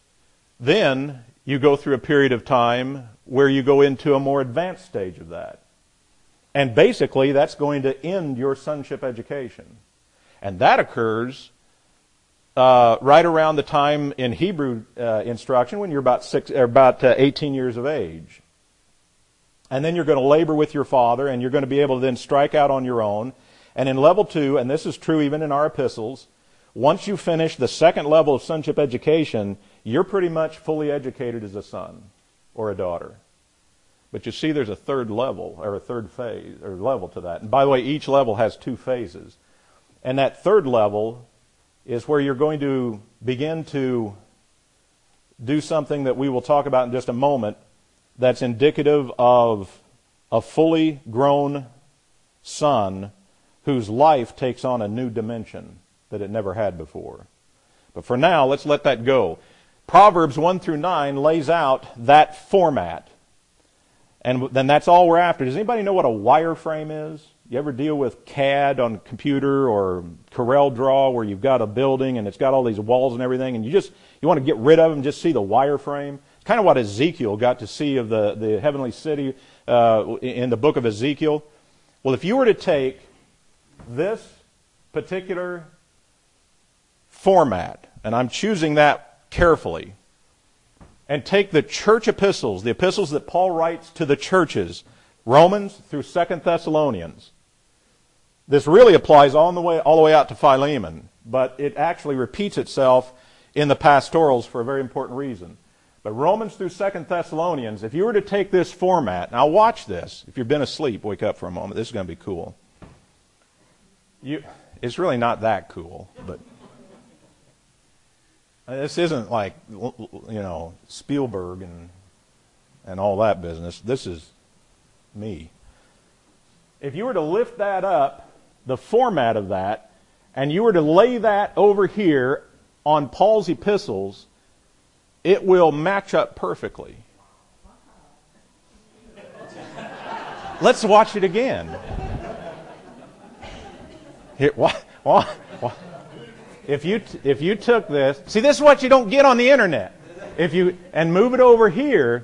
Then you go through a period of time where you go into a more advanced stage of that. And basically that's going to end your sonship education. And that occurs uh, right around the time in Hebrew uh, instruction when you're about six, or about uh, eighteen years of age. And then you're going to labor with your father, and you're going to be able to then strike out on your own. And in level two, and this is true even in our epistles, once you finish the second level of sonship education, you're pretty much fully educated as a son or a daughter. But you see there's a third level, or a third phase, or level to that. And by the way, each level has two phases. And that third level is where you're going to begin to do something that we will talk about in just a moment that's indicative of a fully grown son whose life takes on a new dimension that it never had before. But for now, let's let that go. Proverbs one through nine lays out that format. And then that's all we're after. Does anybody know what a wireframe is? You ever deal with C A D on computer or Corel Draw where you've got a building and it's got all these walls and everything, and you just you want to get rid of them, just see the wireframe? It's kind of what Ezekiel got to see of the, the heavenly city uh, in the book of Ezekiel. Well, if you were to take this particular format, and I'm choosing that carefully, and take the church epistles, the epistles that Paul writes to the churches, Romans through Second Thessalonians. This really applies all the way, all the way out to Philemon, but it actually repeats itself in the pastorals for a very important reason. But Romans through Second Thessalonians, if you were to take this format, now watch this. If you've been asleep, wake up for a moment. This is going to be cool. You, it's really not that cool, but this isn't like, you know, Spielberg and and all that business. This is me. If you were to lift that up, the format of that, and you were to lay that over here on Paul's epistles, it will match up perfectly. Let's watch it again. Here, what? What? What? if you if you took this, see, this is what you don't get on the internet. If you and move it over here,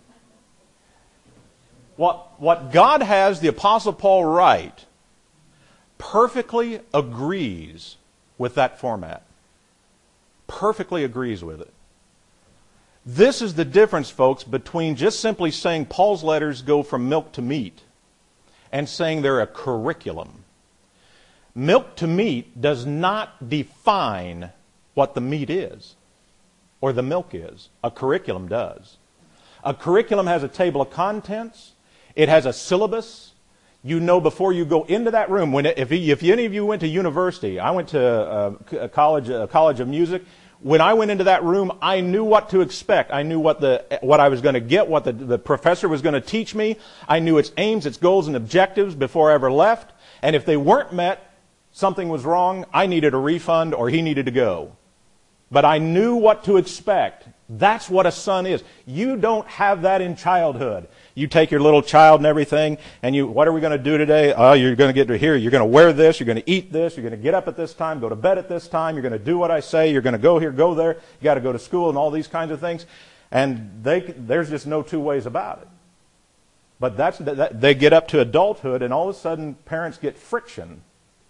what what God has the Apostle Paul write perfectly agrees with that format. Perfectly agrees with it. This is the difference, folks, between just simply saying Paul's letters go from milk to meat and saying they're a curriculum. Milk to meat does not define what the meat is or the milk is. A curriculum does. A curriculum has a table of contents. It has a syllabus. You know before you go into that room. When it, if, if any of you went to university, I went to a, a college, a college of music. When I went into that room, I knew what to expect. I knew what the what I was going to get, what the, the professor was going to teach me. I knew its aims, its goals, and objectives before I ever left. And if they weren't met, something was wrong, I needed a refund or he needed to go. But I knew what to expect. That's what a son is. You don't have that in childhood. You take your little child and everything, and you, what are we going to do today? Oh, you're going to get to here. You're going to wear this. You're going to eat this. You're going to get up at this time, go to bed at this time. You're going to do what I say. You're going to go here, go there. You got to go to school and all these kinds of things. And they, there's just no two ways about it. But that's, that, they get up to adulthood, and all of a sudden, parents get friction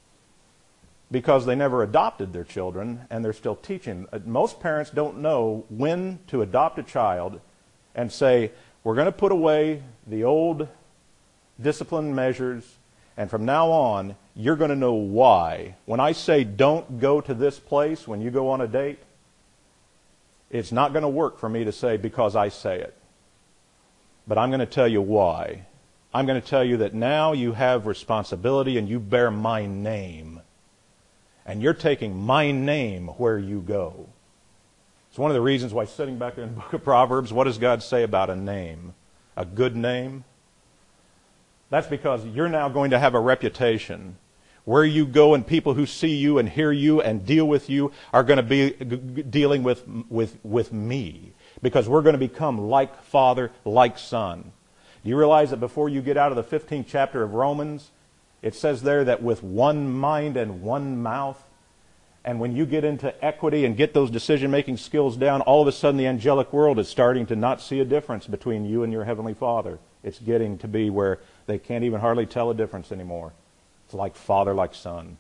because they never adopted their children, and they're still teaching. Most parents don't know when to adopt a child and say, we're going to put away the old discipline measures, and from now on, you're going to know why. When I say don't go to this place when you go on a date, it's not going to work for me to say because I say it. But I'm going to tell you why. I'm going to tell you that now you have responsibility and you bear my name. And you're taking my name where you go. It's one of the reasons why sitting back in the book of Proverbs, what does God say about a name? A good name? That's because you're now going to have a reputation. Where you go and people who see you and hear you and deal with you are going to be dealing with, with, with me. Because we're going to become like Father, like Son. Do you realize that before you get out of the fifteenth chapter of Romans, it says there that with one mind and one mouth, and when you get into equity and get those decision-making skills down, all of a sudden the angelic world is starting to not see a difference between you and your Heavenly Father. It's getting to be where they can't even hardly tell a difference anymore. It's like Father, like Son.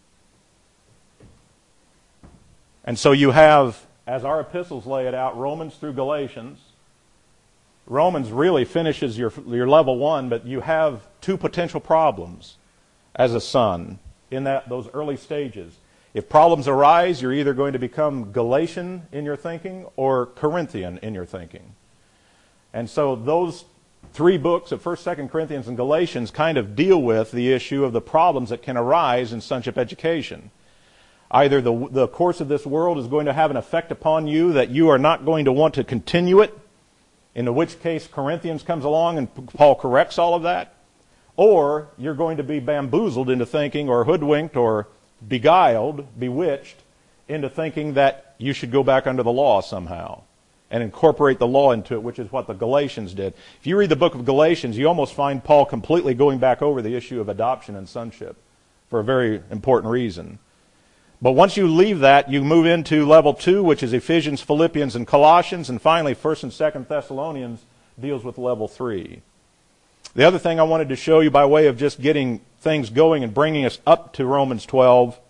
And so you have, as our epistles lay it out, Romans through Galatians. Romans really finishes your, your level one, but you have two potential problems as a son in that those early stages. If problems arise, you're either going to become Galatian in your thinking or Corinthian in your thinking. And so those three books of First, Second Corinthians, and Galatians kind of deal with the issue of the problems that can arise in sonship education. Either the, the course of this world is going to have an effect upon you that you are not going to want to continue it, in which case Corinthians comes along and Paul corrects all of that, or you're going to be bamboozled into thinking, or hoodwinked, or beguiled, bewitched, into thinking that you should go back under the law somehow and incorporate the law into it, which is what the Galatians did. If you read the book of Galatians, you almost find Paul completely going back over the issue of adoption and sonship for a very important reason. But once you leave that, you move into level two, which is Ephesians, Philippians, and Colossians, and finally First and Second Thessalonians deals with level three. The other thing I wanted to show you by way of just getting things going and bringing us up to Romans twelve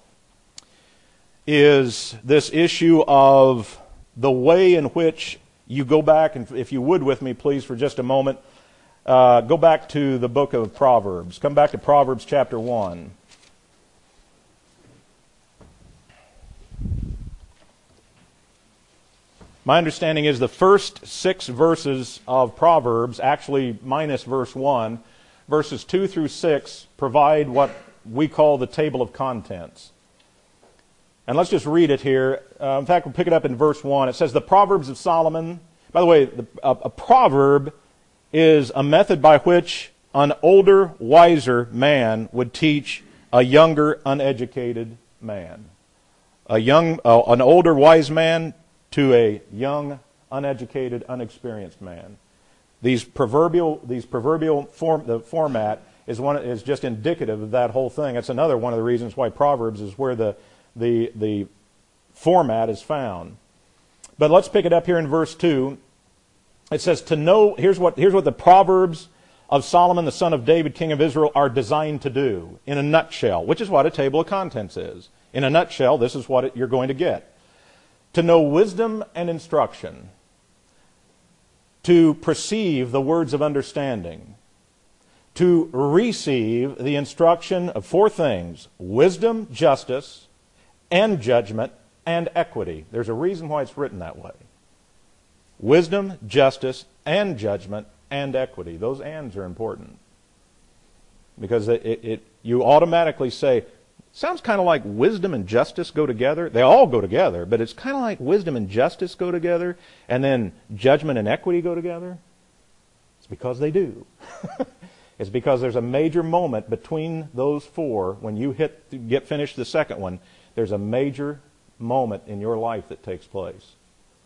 is this issue of the way in which you go back, and if you would with me please for just a moment, uh, go back to the book of Proverbs. Come back to Proverbs chapter one. My understanding is the first six verses of Proverbs, actually minus verse one, verses two through six, provide what we call the table of contents. And let's just read it here. Uh, in fact, we'll pick it up in verse one. It says, the Proverbs of Solomon. By the way, the, a, a proverb is a method by which an older, wiser man would teach a younger, uneducated man. A young, uh, an older, wise man to a young, uneducated, unexperienced man. These proverbial, these proverbial form, the format is one is just indicative of that whole thing. That's another one of the reasons why Proverbs is where the the, the format is found. But let's pick it up here in verse two. It says, to know, here's what, here's what the Proverbs of Solomon, the son of David, king of Israel, are designed to do in a nutshell, which is what a table of contents is. In a nutshell, this is what it, you're going to get. To know wisdom and instruction, to perceive the words of understanding, to receive the instruction of four things: wisdom, justice, and judgment, and equity. There's a reason why it's written that way. Wisdom, justice, and judgment, and equity. Those ands are important. Because it, it, it you automatically say, sounds kind of like wisdom and justice go together. They all go together, but it's kind of like wisdom and justice go together, and then judgment and equity go together. It's because they do. It's because there's a major moment between those four. When you hit get finished the second one, there's a major moment in your life that takes place.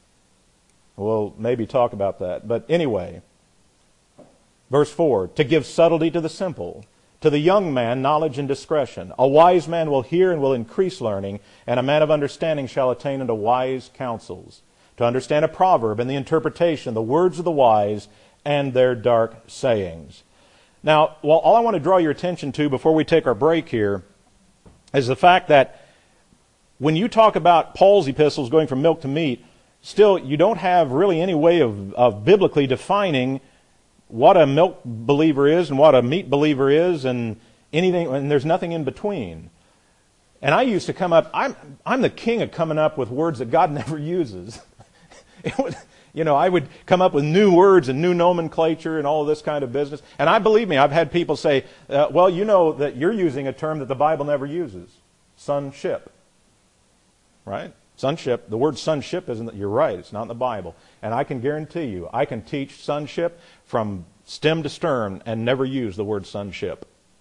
We'll maybe talk about that. But anyway, verse four, to give subtlety to the simple. To the young man, knowledge and discretion. A wise man will hear and will increase learning, and a man of understanding shall attain unto wise counsels. To understand a proverb and the interpretation, the words of the wise, and their dark sayings. Now, well, all I want to draw your attention to before we take our break here is the fact that when you talk about Paul's epistles going from milk to meat, still you don't have really any way of, of biblically defining what a milk believer is and what a meat believer is, and anything, and there's nothing in between. And I used to come up, I'm, I'm the king of coming up with words that God never uses. It would, you know, I would come up with new words and new nomenclature and all of this kind of business. And I believe me, I've had people say, uh, well, you know that you're using a term that the Bible never uses. Sonship. Right? Sonship. The word sonship isn't, you're right, it's not in the Bible. And I can guarantee you, I can teach sonship from stem to stern and never use the word sonship.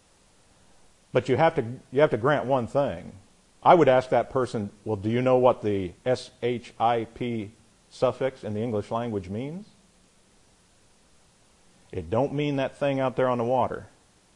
But you have to, you have to grant one thing. I would ask that person, well, do you know what the S H I P suffix in the English language means? It don't mean that thing out there on the water.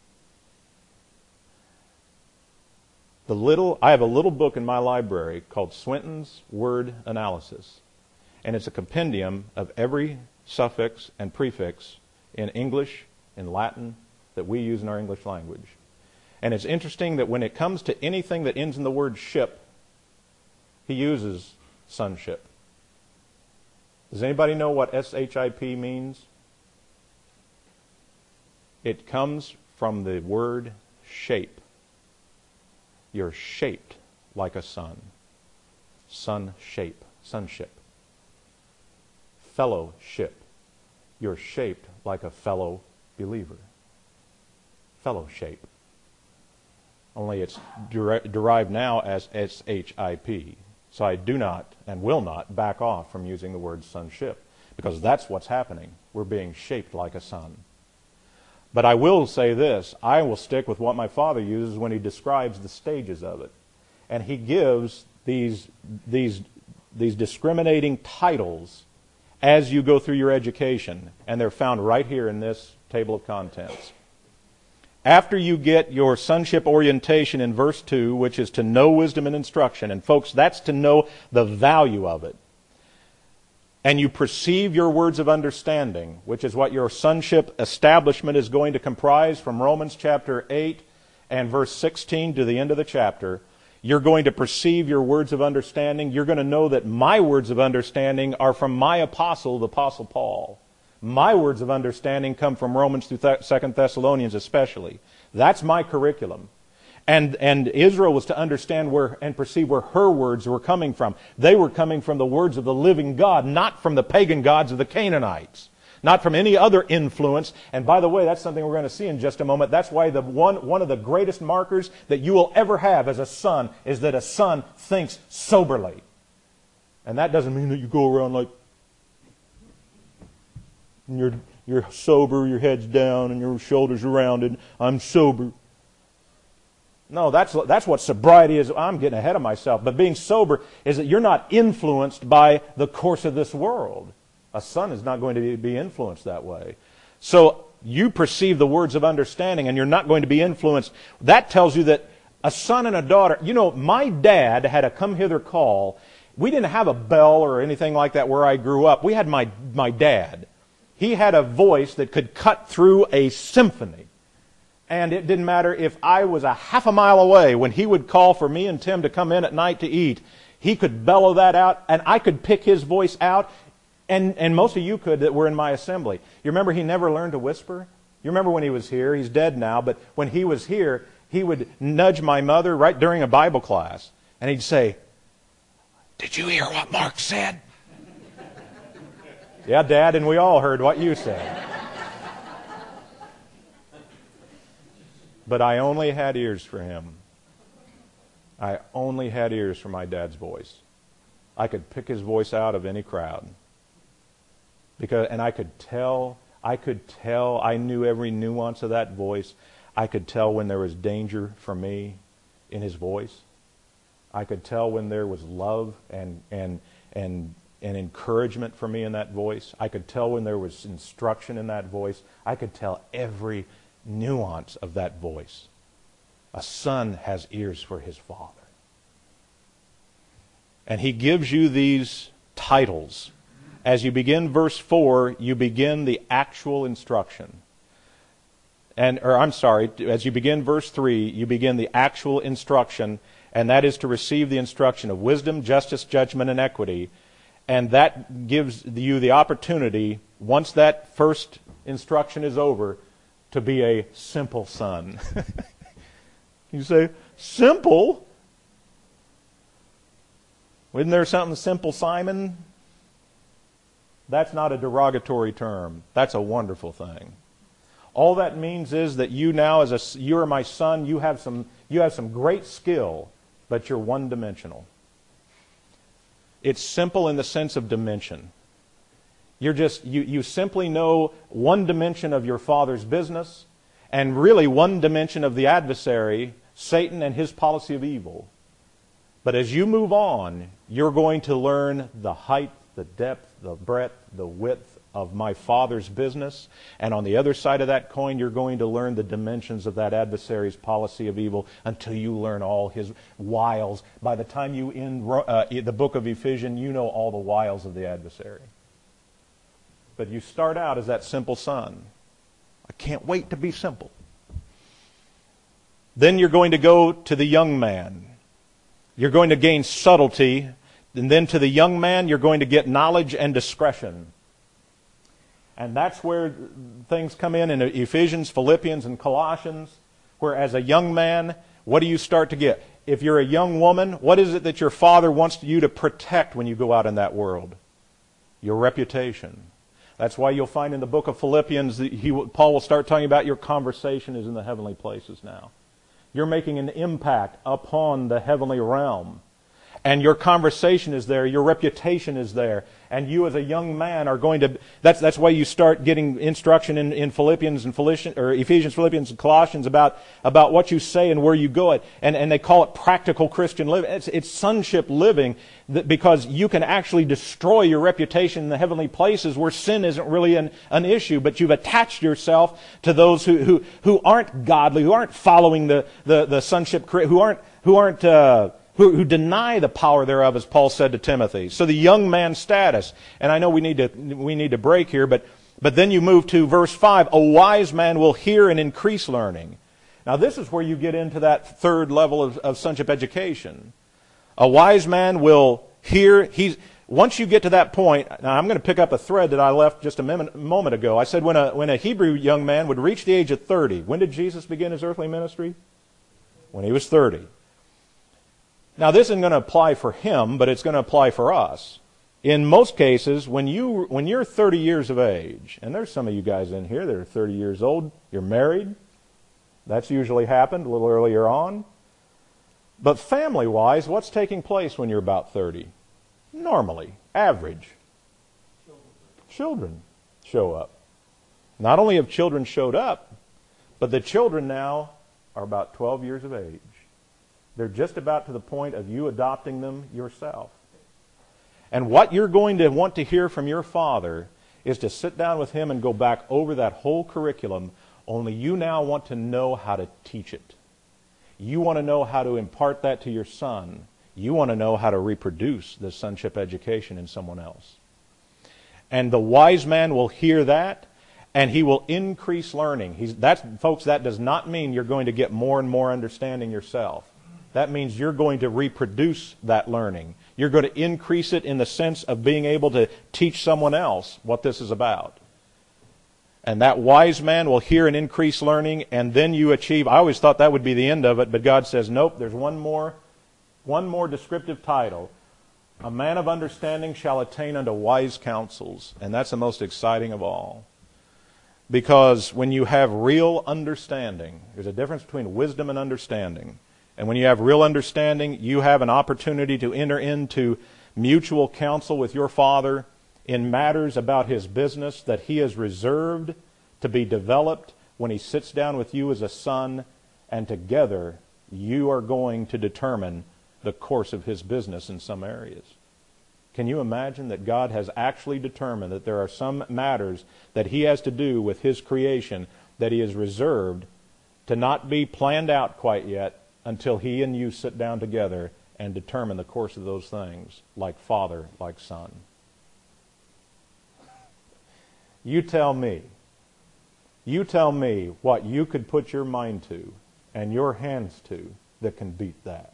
The little, I have a little book in my library called Swinton's Word Analysis. And it's a compendium of every suffix and prefix in English, in Latin, that we use in our English language. And it's interesting that when it comes to anything that ends in the word ship, he uses sonship. Does anybody know what S H I P means? It comes from the word shape. You're shaped like a son. Son shape. Sonship. Fellowship. You're shaped like a fellow believer. Fellowship. Only it's der- derived now as S H I P. So I do not and will not back off from using the word sonship, because that's what's happening. We're being shaped like a son. But I will say this, I will stick with what my father uses when he describes the stages of it. And he gives these, these, these discriminating titles as you go through your education. And they're found right here in this table of contents. After you get your sonship orientation in verse two, which is to know wisdom and instruction, and folks, that's to know the value of it. And you perceive your words of understanding, which is what your sonship establishment is going to comprise from Romans chapter eight and verse sixteen to the end of the chapter. You're going to perceive your words of understanding. You're going to know that my words of understanding are from my apostle, the Apostle Paul. My words of understanding come from Romans through Second Thessalonians especially. That's my curriculum. And, and Israel was to understand where and perceive where her words were coming from. They were coming from the words of the living God, not from the pagan gods of the Canaanites. Not from any other influence. And by the way, that's something we're going to see in just a moment. That's why the one, one of the greatest markers that you will ever have as a son is that a son thinks soberly. And that doesn't mean that you go around like, and you're, you're sober, your head's down, and your shoulders are rounded. I'm sober. No, that's, that's what sobriety is. I'm getting ahead of myself. But being sober is that you're not influenced by the course of this world. A son is not going to be influenced that way. So you perceive the words of understanding and you're not going to be influenced. That tells you that A son and a daughter. You know, my dad had a come hither call. We didn't have a bell or anything like that where I grew up. We had my, my dad. He had a voice that could cut through a symphony. And it didn't matter if I was a half a mile away. When he would call for me and Tim to come in at night to eat, he could bellow that out, and I could pick his voice out, and, and most of you could that were in my assembly. You remember he never learned to whisper? You remember when he was here? He's dead now, but when he was here, he would nudge my mother right during a Bible class, and he'd say, "Did you hear what Mark said?" "Yeah, Dad, and we all heard what you said." But I only had ears for him. I only had ears for my dad's voice. I could pick his voice out of any crowd. Because, and I could tell, I could tell, I knew every nuance of that voice. I could tell when there was danger for me in his voice. I could tell when there was love and, and, and, and encouragement for me in that voice. I could tell when there was instruction in that voice. I could tell every nuance of that voice. A son has ears for his father. And he gives you these titles. As you begin verse four, you begin the actual instruction. And, or I'm sorry, as you begin verse three, you begin the actual instruction, and that is to receive the instruction of wisdom, justice, judgment, and equity. And that gives you the opportunity, once that first instruction is over, to be a simple son. You say, simple? Isn't there something simple, Simon? That's not a derogatory term. That's a wonderful thing. All that means is that you now, as a, you are my son, you have some, you have some great skill, but you're one-dimensional. It's simple in the sense of dimension. You're just, you, you simply know one dimension of your father's business, and really one dimension of the adversary, Satan and his policy of evil. But as you move on, you're going to learn the height, the depth, the breadth, the width of my father's business. And on the other side of that coin, you're going to learn the dimensions of that adversary's policy of evil until you learn all his wiles. By the time you end uh, the book of Ephesians, you know all the wiles of the adversary. But you start out as that simple son. I can't wait to be simple. Then you're going to go to the young man. You're going to gain subtlety. And then to the young man, you're going to get knowledge and discretion. And that's where things come in in Ephesians, Philippians, and Colossians, where as a young man, what do you start to get? If you're a young woman, what is it that your father wants you to protect when you go out in that world? Your reputation. That's why you'll find in the book of Philippians, he, Paul will start talking about your conversation is in the heavenly places now. You're making an impact upon the heavenly realm. And your conversation is there, your reputation is there, and you as a young man are going to, that's that's why you start getting instruction in, in Philippians and Philippians, or Ephesians, Philippians, and Colossians about, about what you say and where you go it. And, and they call it practical Christian living. It's, it's sonship living, that because you can actually destroy your reputation in the heavenly places where sin isn't really an, an issue, but you've attached yourself to those who, who, who aren't godly, who aren't following the, the, the sonship, who aren't, who aren't, uh, Who, who deny the power thereof, as Paul said to Timothy. So the young man status. And I know we need to we need to break here, but, but then you move to verse five. A wise man will hear and increase learning. Now this is where you get into that third level of, of sonship education. A wise man will hear. He's, once you get to that point, now I'm going to pick up a thread that I left just a moment ago. I said when a, when a Hebrew young man would reach the age of thirty. When did Jesus begin his earthly ministry? When he was thirty. Now, this isn't going to apply for him, but it's going to apply for us. In most cases, when, you, when you're thirty years of age, and there's some of you guys in here that are thirty years old, you're married. That's usually happened a little earlier on. But family-wise, what's taking place when you're about thirty? Normally, average. Children show up. Not only have children showed up, but the children now are about twelve years of age. They're just about to the point of you adopting them yourself. And what you're going to want to hear from your father is to sit down with him and go back over that whole curriculum, only you now want to know how to teach it. You want to know how to impart that to your son. You want to know how to reproduce the sonship education in someone else. And the wise man will hear that, and he will increase learning. He's, that's, folks, that does not mean you're going to get more and more understanding yourself. That means you're going to reproduce that learning. You're going to increase it in the sense of being able to teach someone else what this is about. And that wise man will hear and increase learning, and then you achieve. I always thought that would be the end of it, but God says, nope, there's one more, one more descriptive title. A man of understanding shall attain unto wise counsels. And that's the most exciting of all. Because when you have real understanding, there's a difference between wisdom and understanding. And when you have real understanding, you have an opportunity to enter into mutual counsel with your Father in matters about His business that He has reserved to be developed when He sits down with you as a son, and together you are going to determine the course of His business in some areas. Can you imagine that God has actually determined that there are some matters that He has to do with His creation that He has reserved to not be planned out quite yet until He and you sit down together and determine the course of those things, like father, like son? You tell me. You tell me what you could put your mind to and your hands to that can beat that.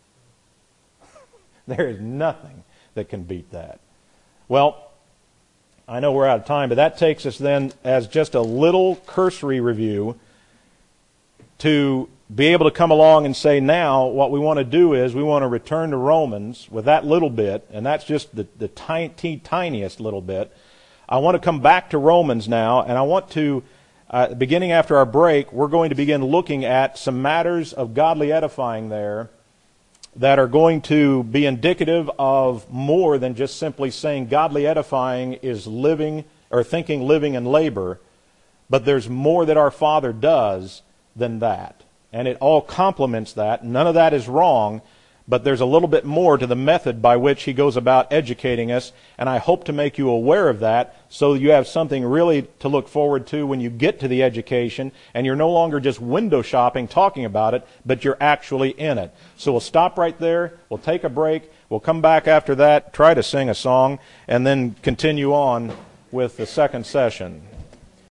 There is nothing that can beat that. Well, I know we're out of time, but that takes us then as just a little cursory review to be able to come along and say, now what we want to do is we want to return to Romans with that little bit, and that's just the, the tiny, tiniest little bit. I want to come back to Romans now, and I want to, uh, beginning after our break, we're going to begin looking at some matters of godly edifying there that are going to be indicative of more than just simply saying godly edifying is living or thinking, living, and labor, but there's more that our Father does than that. And it all complements that. None of that is wrong, but there's a little bit more to the method by which He goes about educating us, and I hope to make you aware of that so you have something really to look forward to when you get to the education, and you're no longer just window shopping, talking about it, but you're actually in it. So we'll stop right there, we'll take a break, we'll come back after that, try to sing a song, and then continue on with the second session.